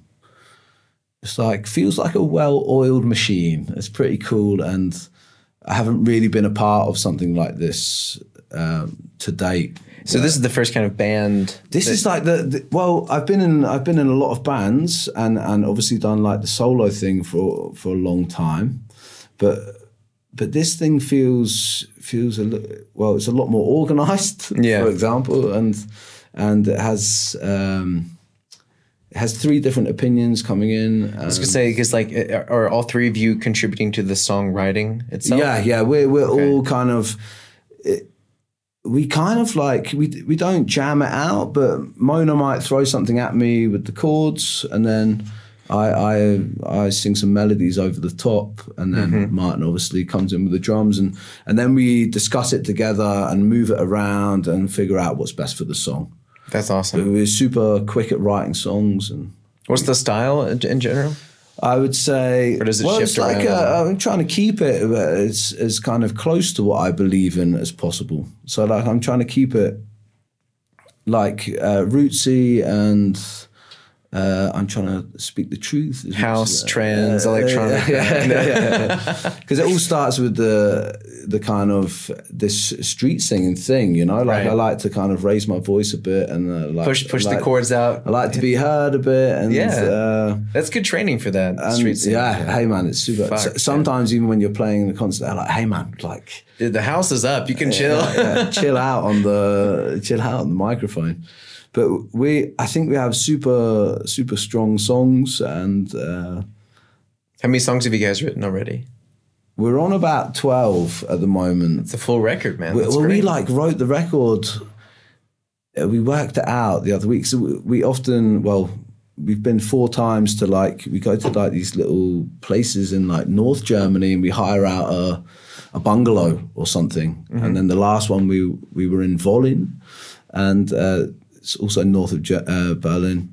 it's like feels like a well-oiled machine. It's pretty cool, and I haven't really been a part of something like this um, to date. So this is the first kind of band. This that- is like the, the well, I've been in I've been in a lot of bands and and obviously done like the solo thing for for a long time, but but this thing feels feels a li- well, it's a lot more organized. Yeah. For example, and and it has um, it has three different opinions coming in. I was gonna say because like are are all three of you contributing to the songwriting itself? Yeah, yeah, we're we're Okay. all kind of. It, we kind of like we we don't jam it out, but Mona might throw something at me with the chords, and then I I I sing some melodies over the top, and then Mm-hmm. Martin obviously comes in with the drums, and and then we discuss it together and move it around and figure out what's best for the song. That's awesome. We're super quick at writing songs, and What's the style in in general? I would say, Or does it well, shift it's like around? uh, I'm trying to keep it uh, as as kind of close to what I believe in as possible. So like I'm trying to keep it like uh, rootsy, and uh, I'm trying to speak the truth. as much House, as- trends, uh, electronic. Because it all starts with the the kind of this street singing thing, you know. Like Right. I like to kind of raise my voice a bit and uh, like Push push I the like- chords out. I like to be heard a bit, and Yeah. uh, That's good training for that and street singing. yeah, hey man, it's super. Fuck, S- sometimes even when you're playing the concert, they're like, hey man, like Dude, the house is up. You can chill. yeah, chill out on the chill out on the microphone. But we, I think we have super super strong songs, and uh, How many songs have you guys written already? we're on about twelve at the moment. It's a full record, man. We, That's well, we great. like wrote the record. uh, We worked it out the other week. So we, we often, well, we've been four times to like we go to like these little places in like North Germany, and we hire out a a bungalow or something. Mm-hmm. And then the last one we we were in Wollin, and uh, it's also north of Ge- uh, Berlin.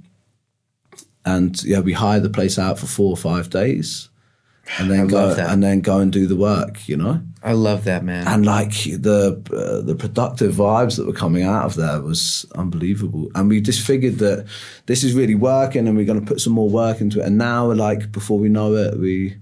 And yeah, we hire the place out for four or five days, and then I go love that. and then go and do the work. You know. I love that, man. And like the uh, the productive vibes that were coming out of there was unbelievable. And we just figured that this is really working, and we're going to put some more work into it. And now, like before we know it, we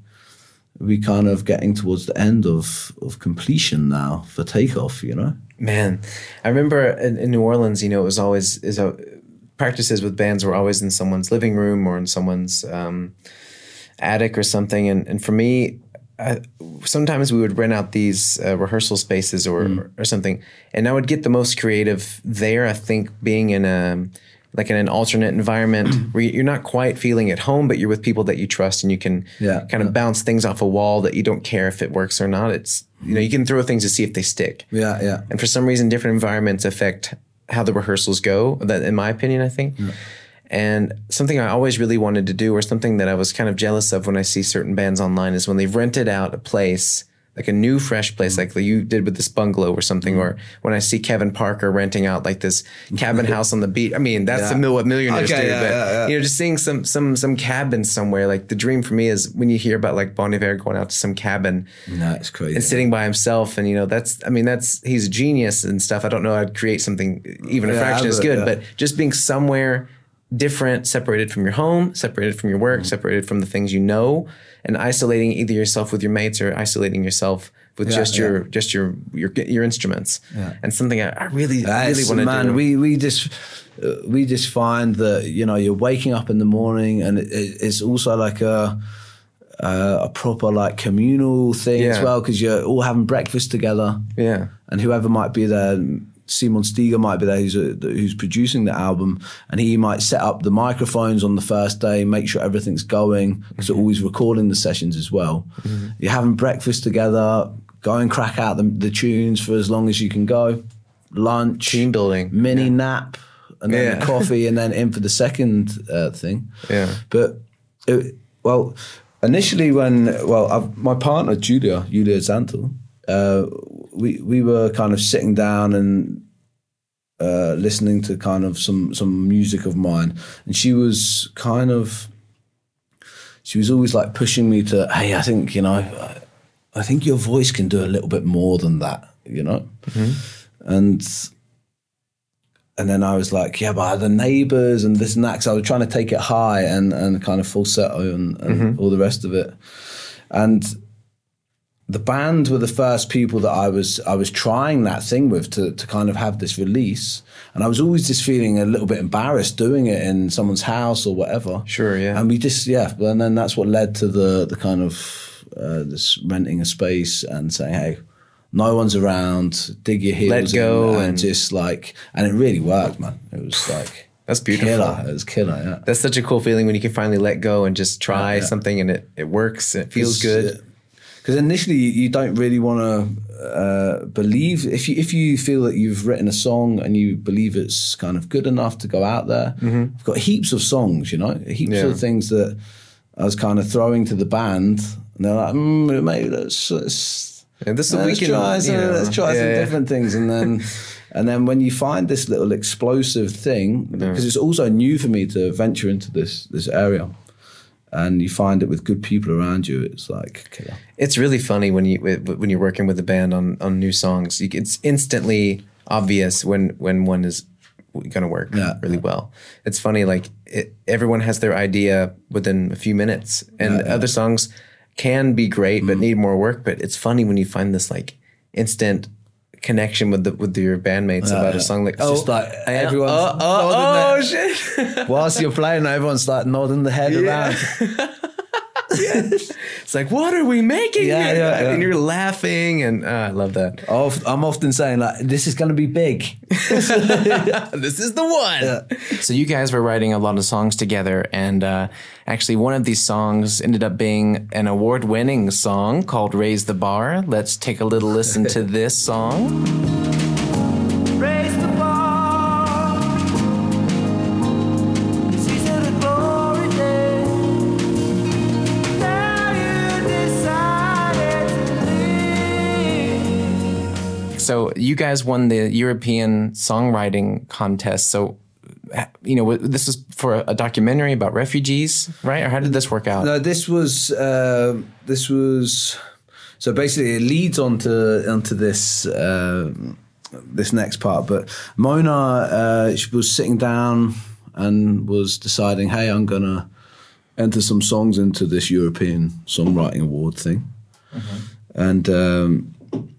we kind of getting towards the end of of completion now for Takeoff. You know, Man, I remember in, in New Orleans, you know, it was always is a practices with bands were always in someone's living room or in someone's um, attic or something. And and for me, I, sometimes we would rent out these uh, rehearsal spaces or, mm. or or something, and I would get the most creative there. I think being in a like in an alternate environment where you're not quite feeling at home, but you're with people that you trust, and you can yeah, kind of yeah. bounce things off a wall that you don't care if it works or not. It's you know you can throw things to see if they stick. Yeah, yeah. And for some reason, different environments affect how the rehearsals go. That, in my opinion, I think. Yeah. And something I always really wanted to do, or something that I was kind of jealous of when I see certain bands online, is when they've rented out a place, like a new, fresh place, mm. like you did with this bungalow or something, mm. or when I see Kevin Parker renting out like this cabin house on the beach. I mean, that's yeah. the mill what millionaires okay, do. yeah, but yeah, yeah. you know, just seeing some some some cabin somewhere. Like the dream for me is when you hear about like Bon Iver going out to some cabin, no, it's crazy, and sitting by himself, and you know, that's I mean, that's he's a genius and stuff. I don't know, I'd create something even a yeah, fraction as good, yeah. but just being somewhere different, separated from your home, separated from your work, mm. separated from the things you know, and isolating either yourself with your mates or isolating yourself with yeah, just your yeah. just your your your instruments. Yeah. And something I, I really uh, really want to man, do. we we just uh, we just find that you know you're waking up in the morning, and it, it's also like a uh, a proper like communal thing yeah. as well, because you're all having breakfast together. Yeah. And whoever might be there, Simon Stiger might be there, who's, a, who's producing the album, and he might set up the microphones on the first day, make sure everything's going, because mm-hmm. they're always recording the sessions as well. Mm-hmm. You're having breakfast together, go and crack out the, the tunes for as long as you can go, lunch, team building, mini yeah. nap, and then yeah. the coffee, and then in for the second uh, thing. Yeah. But, it, well, initially when, well, I've, my partner, Julia, Julia Zantel, uh, we we were kind of sitting down and uh, listening to kind of some some music of mine, and she was kind of she was always like pushing me to, hey, I think you know, I, I think your voice can do a little bit more than that, you know, mm-hmm. and and then I was like, yeah, but the neighbours and this and that, because I was trying to take it high and and kind of falsetto and, and mm-hmm. all the rest of it, and the band were the first people that I was I was trying that thing with to to kind of have this release, and I was always just feeling a little bit embarrassed doing it in someone's house or whatever. Sure, yeah. And we just yeah, and then that's what led to the the kind of uh, this renting a space and saying, hey, no one's around, dig your heels Let go in and, and just like, and it really worked, man. It was like that's beautiful. Killer. It was killer. Yeah, that's such a cool feeling when you can finally let go and just try yeah, yeah. something and it it works and it feels good. Because initially you don't really want to uh, believe, if you if you feel that you've written a song and you believe it's kind of good enough to go out there, mm-hmm. I've got heaps of songs, you know, heaps yeah. of things that I was kind of throwing to the band, and they're like, mm, maybe let's, let's, yeah, this let's, weekend, try some, you know, let's try yeah, some yeah. different things, and then and then when you find this little explosive thing, because yeah. it's also new for me to venture into this this area. And you find it with good people around you, it's like killer. It's really funny when you when you're working with a band on, on new songs. You, it's instantly obvious when when one is going to work yeah. really well. It's funny, like it, everyone has their idea within a few minutes, and yeah, yeah. other songs can be great but mm. need more work. But it's funny when you find this like instant connection with the with your bandmates yeah, about yeah. a song like it's oh just like everyone's oh, oh, oh, oh shit whilst you're playing everyone's like nodding the head yeah. around yes. It's like, what are we making yeah, here? yeah, yeah. And you're laughing and uh, I love that. I'm often saying like, this is going to be big. This is the one. Yeah. So you guys were writing a lot of songs together, and uh, actually one of these songs ended up being an award-winning song called Raise the Bar. Let's take a little listen to this song. Raise the bar. It's easy to go. So you guys won the European Songwriting Contest. So, you know, this was for a documentary about refugees, right? Or how did this work out? No, this was uh, this was so basically it leads onto onto this uh, this next part. But Mona, uh, she was sitting down and was deciding, hey, I'm gonna enter some songs into this European Songwriting Award thing, mm-hmm. and. Um,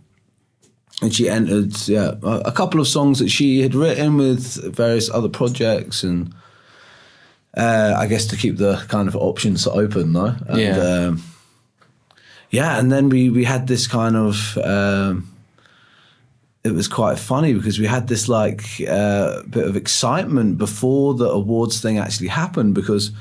And she entered, yeah, a couple of songs that she had written with various other projects, and uh, I guess to keep the kind of options open, no? And, yeah. Um, yeah, and then we we had this kind of, um, it was quite funny because we had this like uh, bit of excitement before the awards thing actually happened, because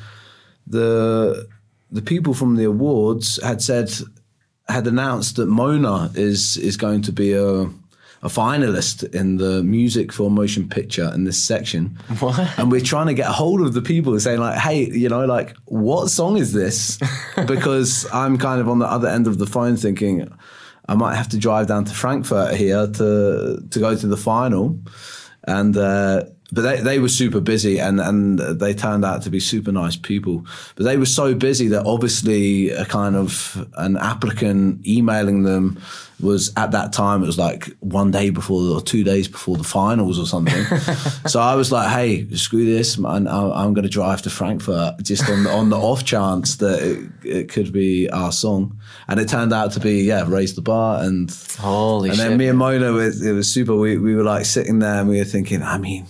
the the people from the awards had said. had announced that Mona is is going to be a a finalist in the music for motion picture in this section. What? And we're trying to get a hold of the people saying like, hey, you know, like, what song is this? Because I'm kind of on the other end of the phone thinking I might have to drive down to Frankfurt here to to go to the final. And uh But they, they were super busy, and, and they turned out to be super nice people. But they were so busy that obviously a kind of an applicant emailing them was, at that time, it was like one day before or two days before the finals or something. So I was like, hey, screw this, man. I'm, I'm going to drive to Frankfurt just on the, on the off chance that it, it could be our song. And it turned out to be, yeah, Raise the Bar. And, Holy and shit. then me and Mona, it, it was super. We, we were like sitting there and we were thinking, I mean...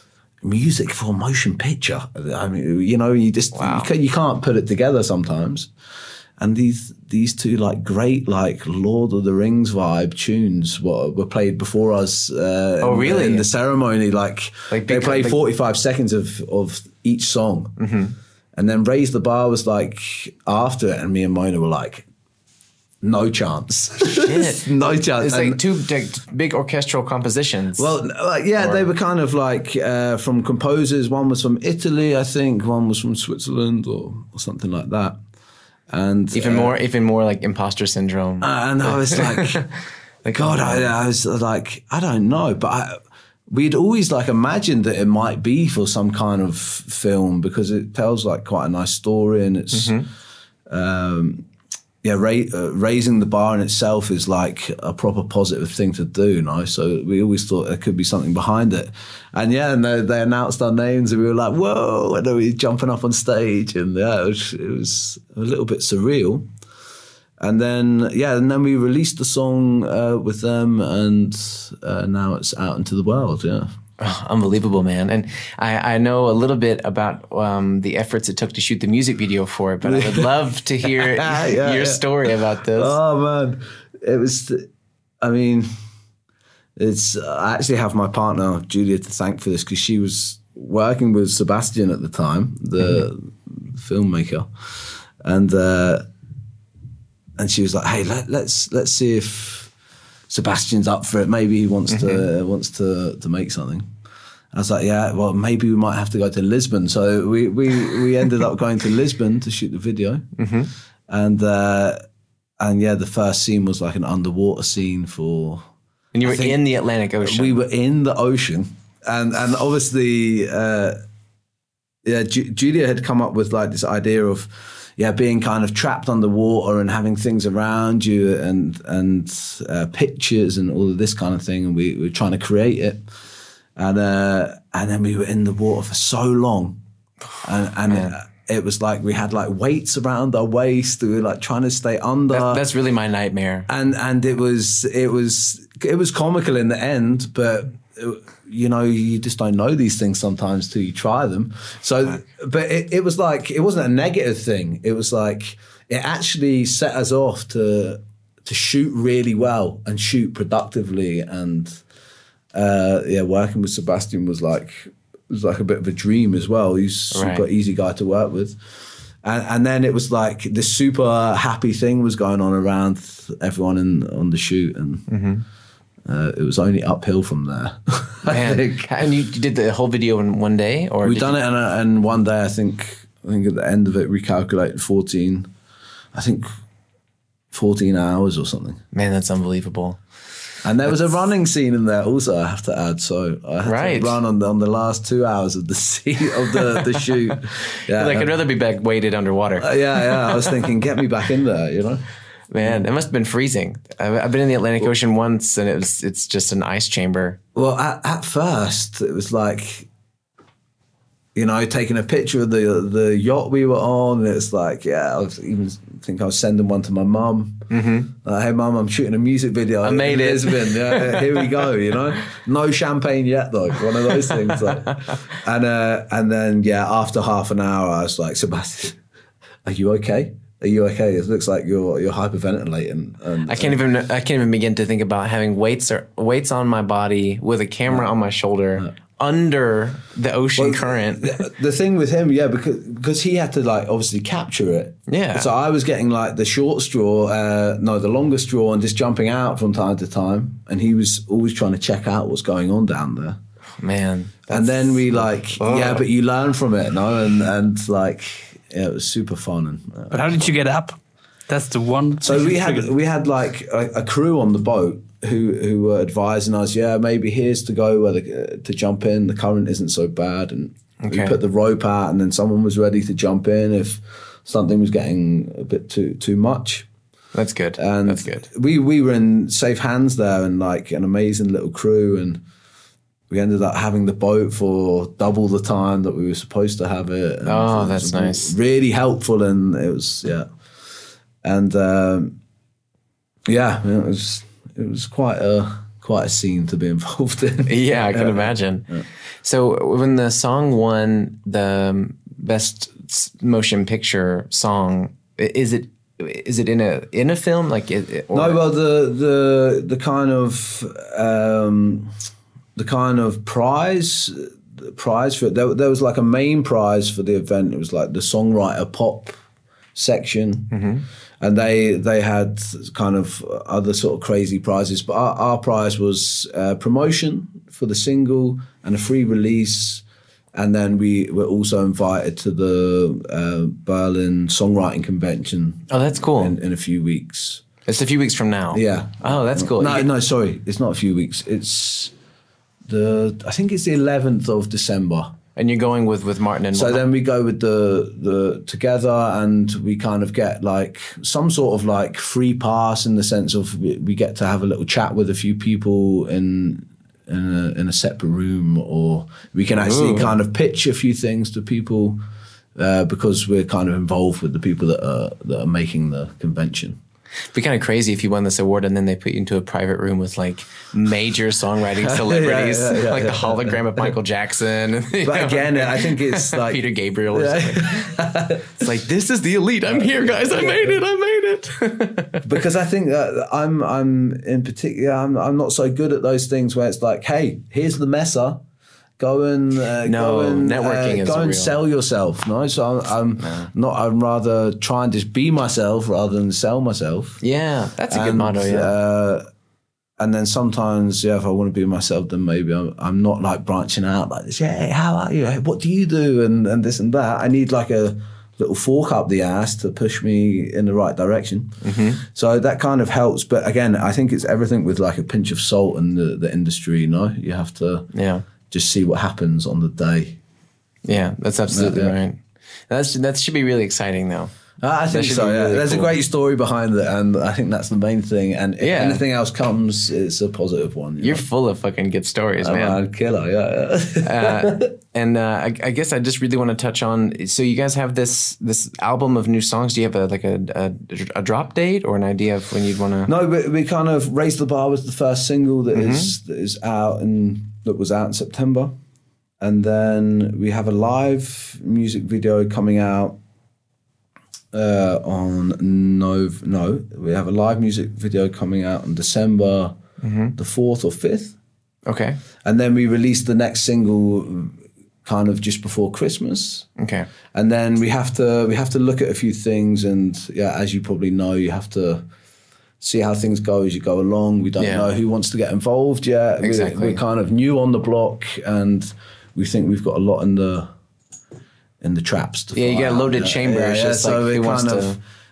music for a motion picture. I mean, you know, you just wow. you, can, you can't put it together sometimes. And these these two like great like Lord of the Rings vibe tunes were, were played before us. Uh, oh, really? In the ceremony, like, like they played like, forty-five seconds of of each song, mm-hmm. and then Raise the Bar was like after it, and me and Mona were like. No chance. Shit. No chance. It's and, like two big, big orchestral compositions. Well, like, yeah, or, they were kind of like uh, from composers. One was from Italy, I think. One was from Switzerland or, or something like that. And even uh, more, even more like imposter syndrome. And I was like, like God, I, I was like, I don't know, but I, we'd always like imagined that it might be for some kind of film because it tells like quite a nice story, and it's. Mm-hmm. Um, Yeah, ra- uh, raising the bar in itself is like a proper positive thing to do, you know? So we always thought there could be something behind it. And yeah, and they, they announced our names and we were like, whoa, and then we were jumping up on stage, and yeah, it was, it was a little bit surreal. And then, yeah, and then we released the song uh, with them, and uh, now it's out into the world, yeah. Oh, unbelievable, man. And I, I know a little bit about um, the efforts it took to shoot the music video for it, but I would love to hear yeah, your yeah. story about this. Oh, man. It was, I mean, it's, I actually have my partner, Julia, to thank for this, because she was working with Sebastian at the time, the mm-hmm. filmmaker. And uh, and she was like, hey, let, let's let's see if Sebastian's up for it. Maybe he wants mm-hmm. to wants to to make something. I was like, yeah, well, maybe we might have to go to Lisbon. So we we, we ended up going to Lisbon to shoot the video, mm-hmm. and uh, and yeah, the first scene was like an underwater scene for. And you were in the Atlantic Ocean. We were in the ocean, and and obviously, uh, yeah, Ju- Julia had come up with like this idea of. Yeah, being kind of trapped underwater and having things around you and and uh, pictures and all of this kind of thing, and we, we were trying to create it, and uh, and then we were in the water for so long, and and it, it was like we had like weights around our waist. We were like trying to stay under. That, that's really my nightmare. And and it was it was it was comical in the end, but. It, you know, you just don't know these things sometimes till you try them. So, but it, it was like, it wasn't a negative thing. It was like, it actually set us off to to shoot really well and shoot productively. And uh, yeah, working with Sebastian was like, was like a bit of a dream as well. He's a super right. easy guy to work with. And, and then it was like this super happy thing was going on around everyone in on the shoot. And mm-hmm. Uh, it was only uphill from there. I Man. think. And you did the whole video in one day, or we done you... it in, a, in one day. I think. I think at the end of it, we calculated fourteen. I think fourteen hours or something. Man, that's unbelievable. And there was a running scene in there also, I have to add. So I had Right. to run on the, on the last two hours of the scene, of the, the shoot. Yeah, Like, I'd rather be back weighted underwater. uh, yeah, yeah. I was thinking, get me back in there, you know? Man, it must have been freezing. I've, I've been in the Atlantic Ocean once, and it was it's just an ice chamber. Well, at, at first, it was like, you know, taking a picture of the the yacht we were on. And it's like, yeah, I was even think I was sending one to my mum. Mm-hmm. Like, hey, mum, I'm shooting a music video. I made in it. Lisbon. Yeah, here we go. You know, no champagne yet though. One of those things. Like, and uh, and then yeah, after half an hour, I was like, Sebastian, are you okay? Are you okay? It looks like you're you're hyperventilating. And, I can't even I can't even begin to think about having weights or weights on my body with a camera on my shoulder under the ocean Well, current. The, the thing with him, yeah, because because he had to like obviously capture it. Yeah. So I was getting like the short straw, uh, no, the longer straw, and just jumping out from time to time, and he was always trying to check out what's going on down there. Man. And then we like, Oh. yeah, but you learn from it, no, and and like, yeah, it was super fun. And uh, But how did you get up? That's the one. so we had we had like a, a crew on the boat who who were advising us, yeah, maybe here's to go where the, uh, to jump in. The current isn't so bad, and Okay. we put the rope out, and then someone was ready to jump in if something was getting a bit too too much. That's good. And That's good. we we were in safe hands there, and like an amazing little crew, and we ended up having the boat for double the time that we were supposed to have it. And Oh, it was that's nice. Really helpful, and it was yeah, and um, yeah, it was it was quite a quite a scene to be involved in. Yeah, I can imagine. So when the song won the um, best s- motion picture song, i- is it is it in a in a film like it, it- or- No, well, the the the kind of um, the kind of prize the prize for it. There, there was like a main prize for the event. It was like the songwriter pop section, and they they had kind of other sort of crazy prizes. But our, our prize was uh, promotion for the single and a free release. And then we were also invited to the uh, Berlin Songwriting Convention Oh, that's cool. in, in a few weeks. It's a few weeks from now. Yeah. Oh, that's cool. No, You- no, sorry, it's not a few weeks. It's the I think it's the eleventh of December. And you're going with with Martin and So then we go with the the together, and we kind of get like some sort of like free pass in the sense of we, we get to have a little chat with a few people in in a, in a separate room, or we can actually Ooh. kind of pitch a few things to people uh, because we're kind of involved with the people that are that are making the convention. It'd be kind of crazy if you won this award and then they put you into a private room with like major songwriting celebrities, Yeah, yeah, yeah, like yeah. the hologram of Michael Jackson. you But know, again, I think it's like Peter Gabriel. Or something. It's like, this is the elite. I'm here, guys. I made it. I made it. because I think that I'm I'm in particular I'm I'm not so good at those things where it's like, hey, here's the messer, go and uh, No, go and networking uh, is go and real. sell yourself. No, so I'm, I'm not. I'd rather try and just be myself rather than sell myself. Yeah, that's a good And, motto. Yeah. Uh, and then sometimes, yeah, if I want to be myself, then maybe I'm, I'm not like branching out like this. Yeah, hey, how are you? Hey, what do you do? And and this and that. I need like a little fork up the ass to push me in the right direction. Mm-hmm. So that kind of helps. But again, I think it's everything with like a pinch of salt in the, the industry. You know, you have to Yeah. just see what happens on the day. Yeah, that's absolutely Yeah, yeah. right. That's that should be really exciting though. Uh, I think should so. be Yeah. really There's cool. a great story behind it, and I think that's the main thing. And if Yeah. anything else comes, it's a positive one. You You're know? full of fucking good stories, Oh, man. man, killer, yeah. yeah. uh, and uh, I, I guess I just really want to touch on. So you guys have this this album of new songs. Do you have a like a a, a drop date or an idea of when you'd want to? No, but we kind of Raise the Bar was the first single that Mm-hmm. is that is out and that was out in September, and then we have a live music video coming out uh, on no no we have a live music video coming out on December Mm-hmm. the fourth or fifth, Okay. and then we released the next single kind of just before Christmas. Okay. And then we have to we have to look at a few things, and yeah, as you probably know, you have to see how things go as you go along. We don't Yeah. know who wants to get involved yet. Exactly. We're, we're kind of new on the block, and we think we've got a lot in the in the traps. To Yeah, you fire got a out. loaded chamber. It's just like, so who we're wants kind to- of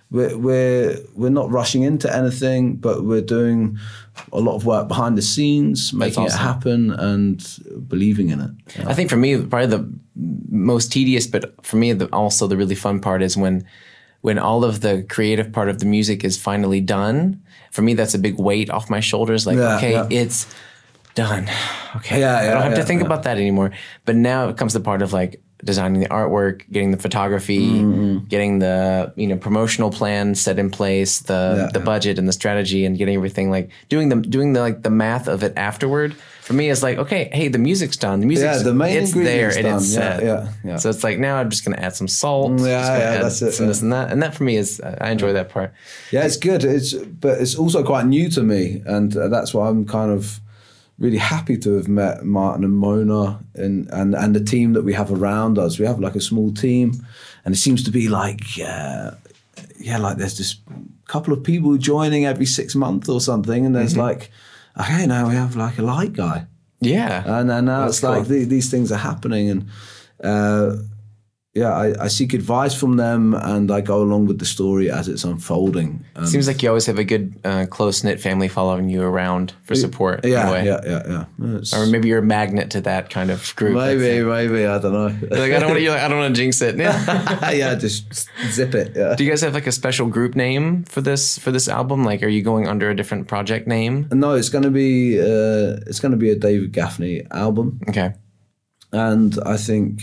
we're we're we're not rushing into anything, but we're doing a lot of work behind the scenes, making awesome. it happen and believing in it. Yeah. I think for me, probably the most tedious, but for me, the, also the really fun part is when when all of the creative part of the music is finally done. For me, that's a big weight off my shoulders. Like, Yeah, okay, yeah. it's done. Okay, Yeah, I yeah, don't have yeah, to think yeah. about that anymore. But now it comes the part of like designing the artwork, getting the photography, Mm-hmm. getting the you know promotional plan set in place, the Yeah, the yeah. budget and the strategy, and getting everything like doing the doing the like the math of it afterward. For me, it's like, okay, hey, the music's done. The music's Yeah, the main it's there ingredients and it's done. Yeah, set. yeah, yeah. So it's like now I'm just gonna add some salt. Mm, yeah, just gonna yeah, add that's it, Some yeah. this and that, and that for me is I enjoy that part. Yeah, it's good. It's but it's also quite new to me, and uh, that's why I'm kind of really happy to have met Martin and Mona and and and the team that we have around us. We have like a small team, and it seems to be like uh, yeah, like there's this couple of people joining every six months or something, and there's Mm-hmm. like, okay, now we have like a light guy, Yeah, and and now That's it's like cool. the, these things are happening, and. Uh, Yeah, I, I seek advice from them, and I go along with the story as it's unfolding. And seems like you always have a good uh, close knit family following you around for support. in a yeah, way. yeah, yeah, yeah, It's- Or maybe you're a magnet to that kind of group. maybe, that's- maybe I don't know. You're like I don't want to. Like, I don't want to jinx it. Yeah. yeah, just zip it. Yeah. Do you guys have like a special group name for this for this album? Like, are you going under a different project name? No, it's gonna be uh, it's gonna be a David Gaffney album, Okay. and I think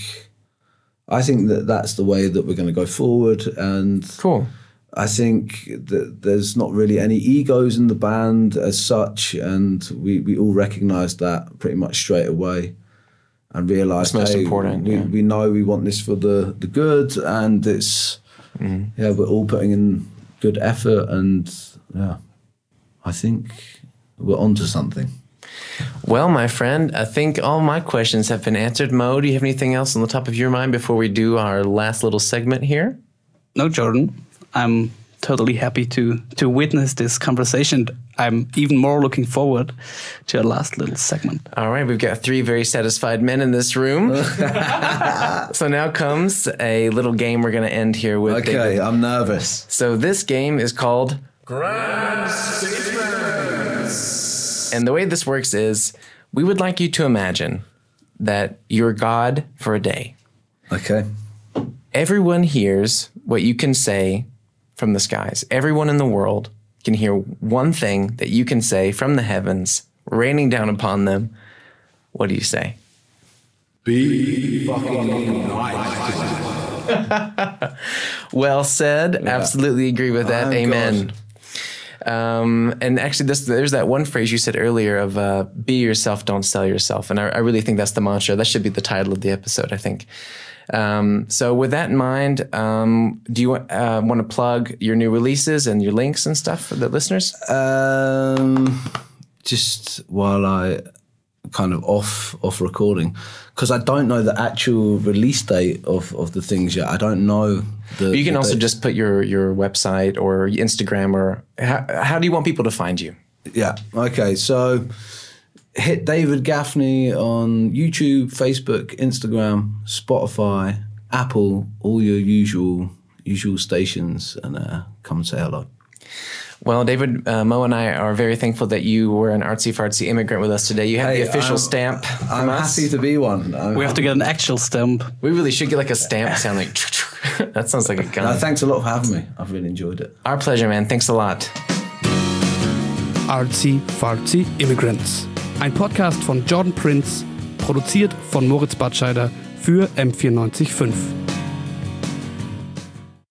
I think that that's the way that we're going to go forward. And Cool. I think that there's not really any egos in the band as such, and we, we all recognise that pretty much straight away, and realised That's most hey, important, we, yeah. we know we want this for the, the good, and it's Mm-hmm. yeah, we're all putting in good effort, and yeah, I think we're onto something. Well, my friend, I think all my questions have been answered. Mo, do you have anything else on the top of your mind before we do our last little segment here? No, Jordan, I'm totally happy to to witness this conversation. I'm even more looking forward to our last little segment. All right, we've got three very satisfied men in this room. So now comes a little game we're going to end here with. Okay, David. I'm nervous. So this game is called Grand Statements. And the way this works is we would like you to imagine that you're God for a day. Okay. Everyone hears what you can say from the skies. Everyone in the world can hear one thing that you can say from the heavens, raining down upon them. What do you say? Be fucking Well said. Absolutely agree with that. Oh, Amen. God. Um, and actually, this, there's that one phrase you said earlier of uh, "be yourself, don't sell yourself," and I, I really think that's the mantra. That should be the title of the episode, I think. Um, so, with that in mind, um, do you uh, want to plug your new releases and your links and stuff for the listeners? Um, just while I kind of off off recording, because I don't know the actual release date of, of the things yet. I don't know the. You can the also date. just put your your website or Instagram, or how, how do you want people to find you? Yeah. Okay. So hit David Gaffney on YouTube, Facebook, Instagram, Spotify, Apple, all your usual usual stations, and uh, come and say hello. Well, David, uh, Mo and I are very thankful that you were an artsy-fartsy immigrant with us today. You have Hey, the official I'm- stamp from I'm us. happy to be one. I'm, We have to get an actual stamp. We really should get like a stamp sound like that sounds like a gun. Uh, thanks a lot for having me. I've really enjoyed it. Our pleasure, man. Thanks a lot. Artsy Fartsy Immigrants. Ein Podcast von Jordan Prince, produziert von Moritz Batscheider für M vierundneunzig Komma fünf.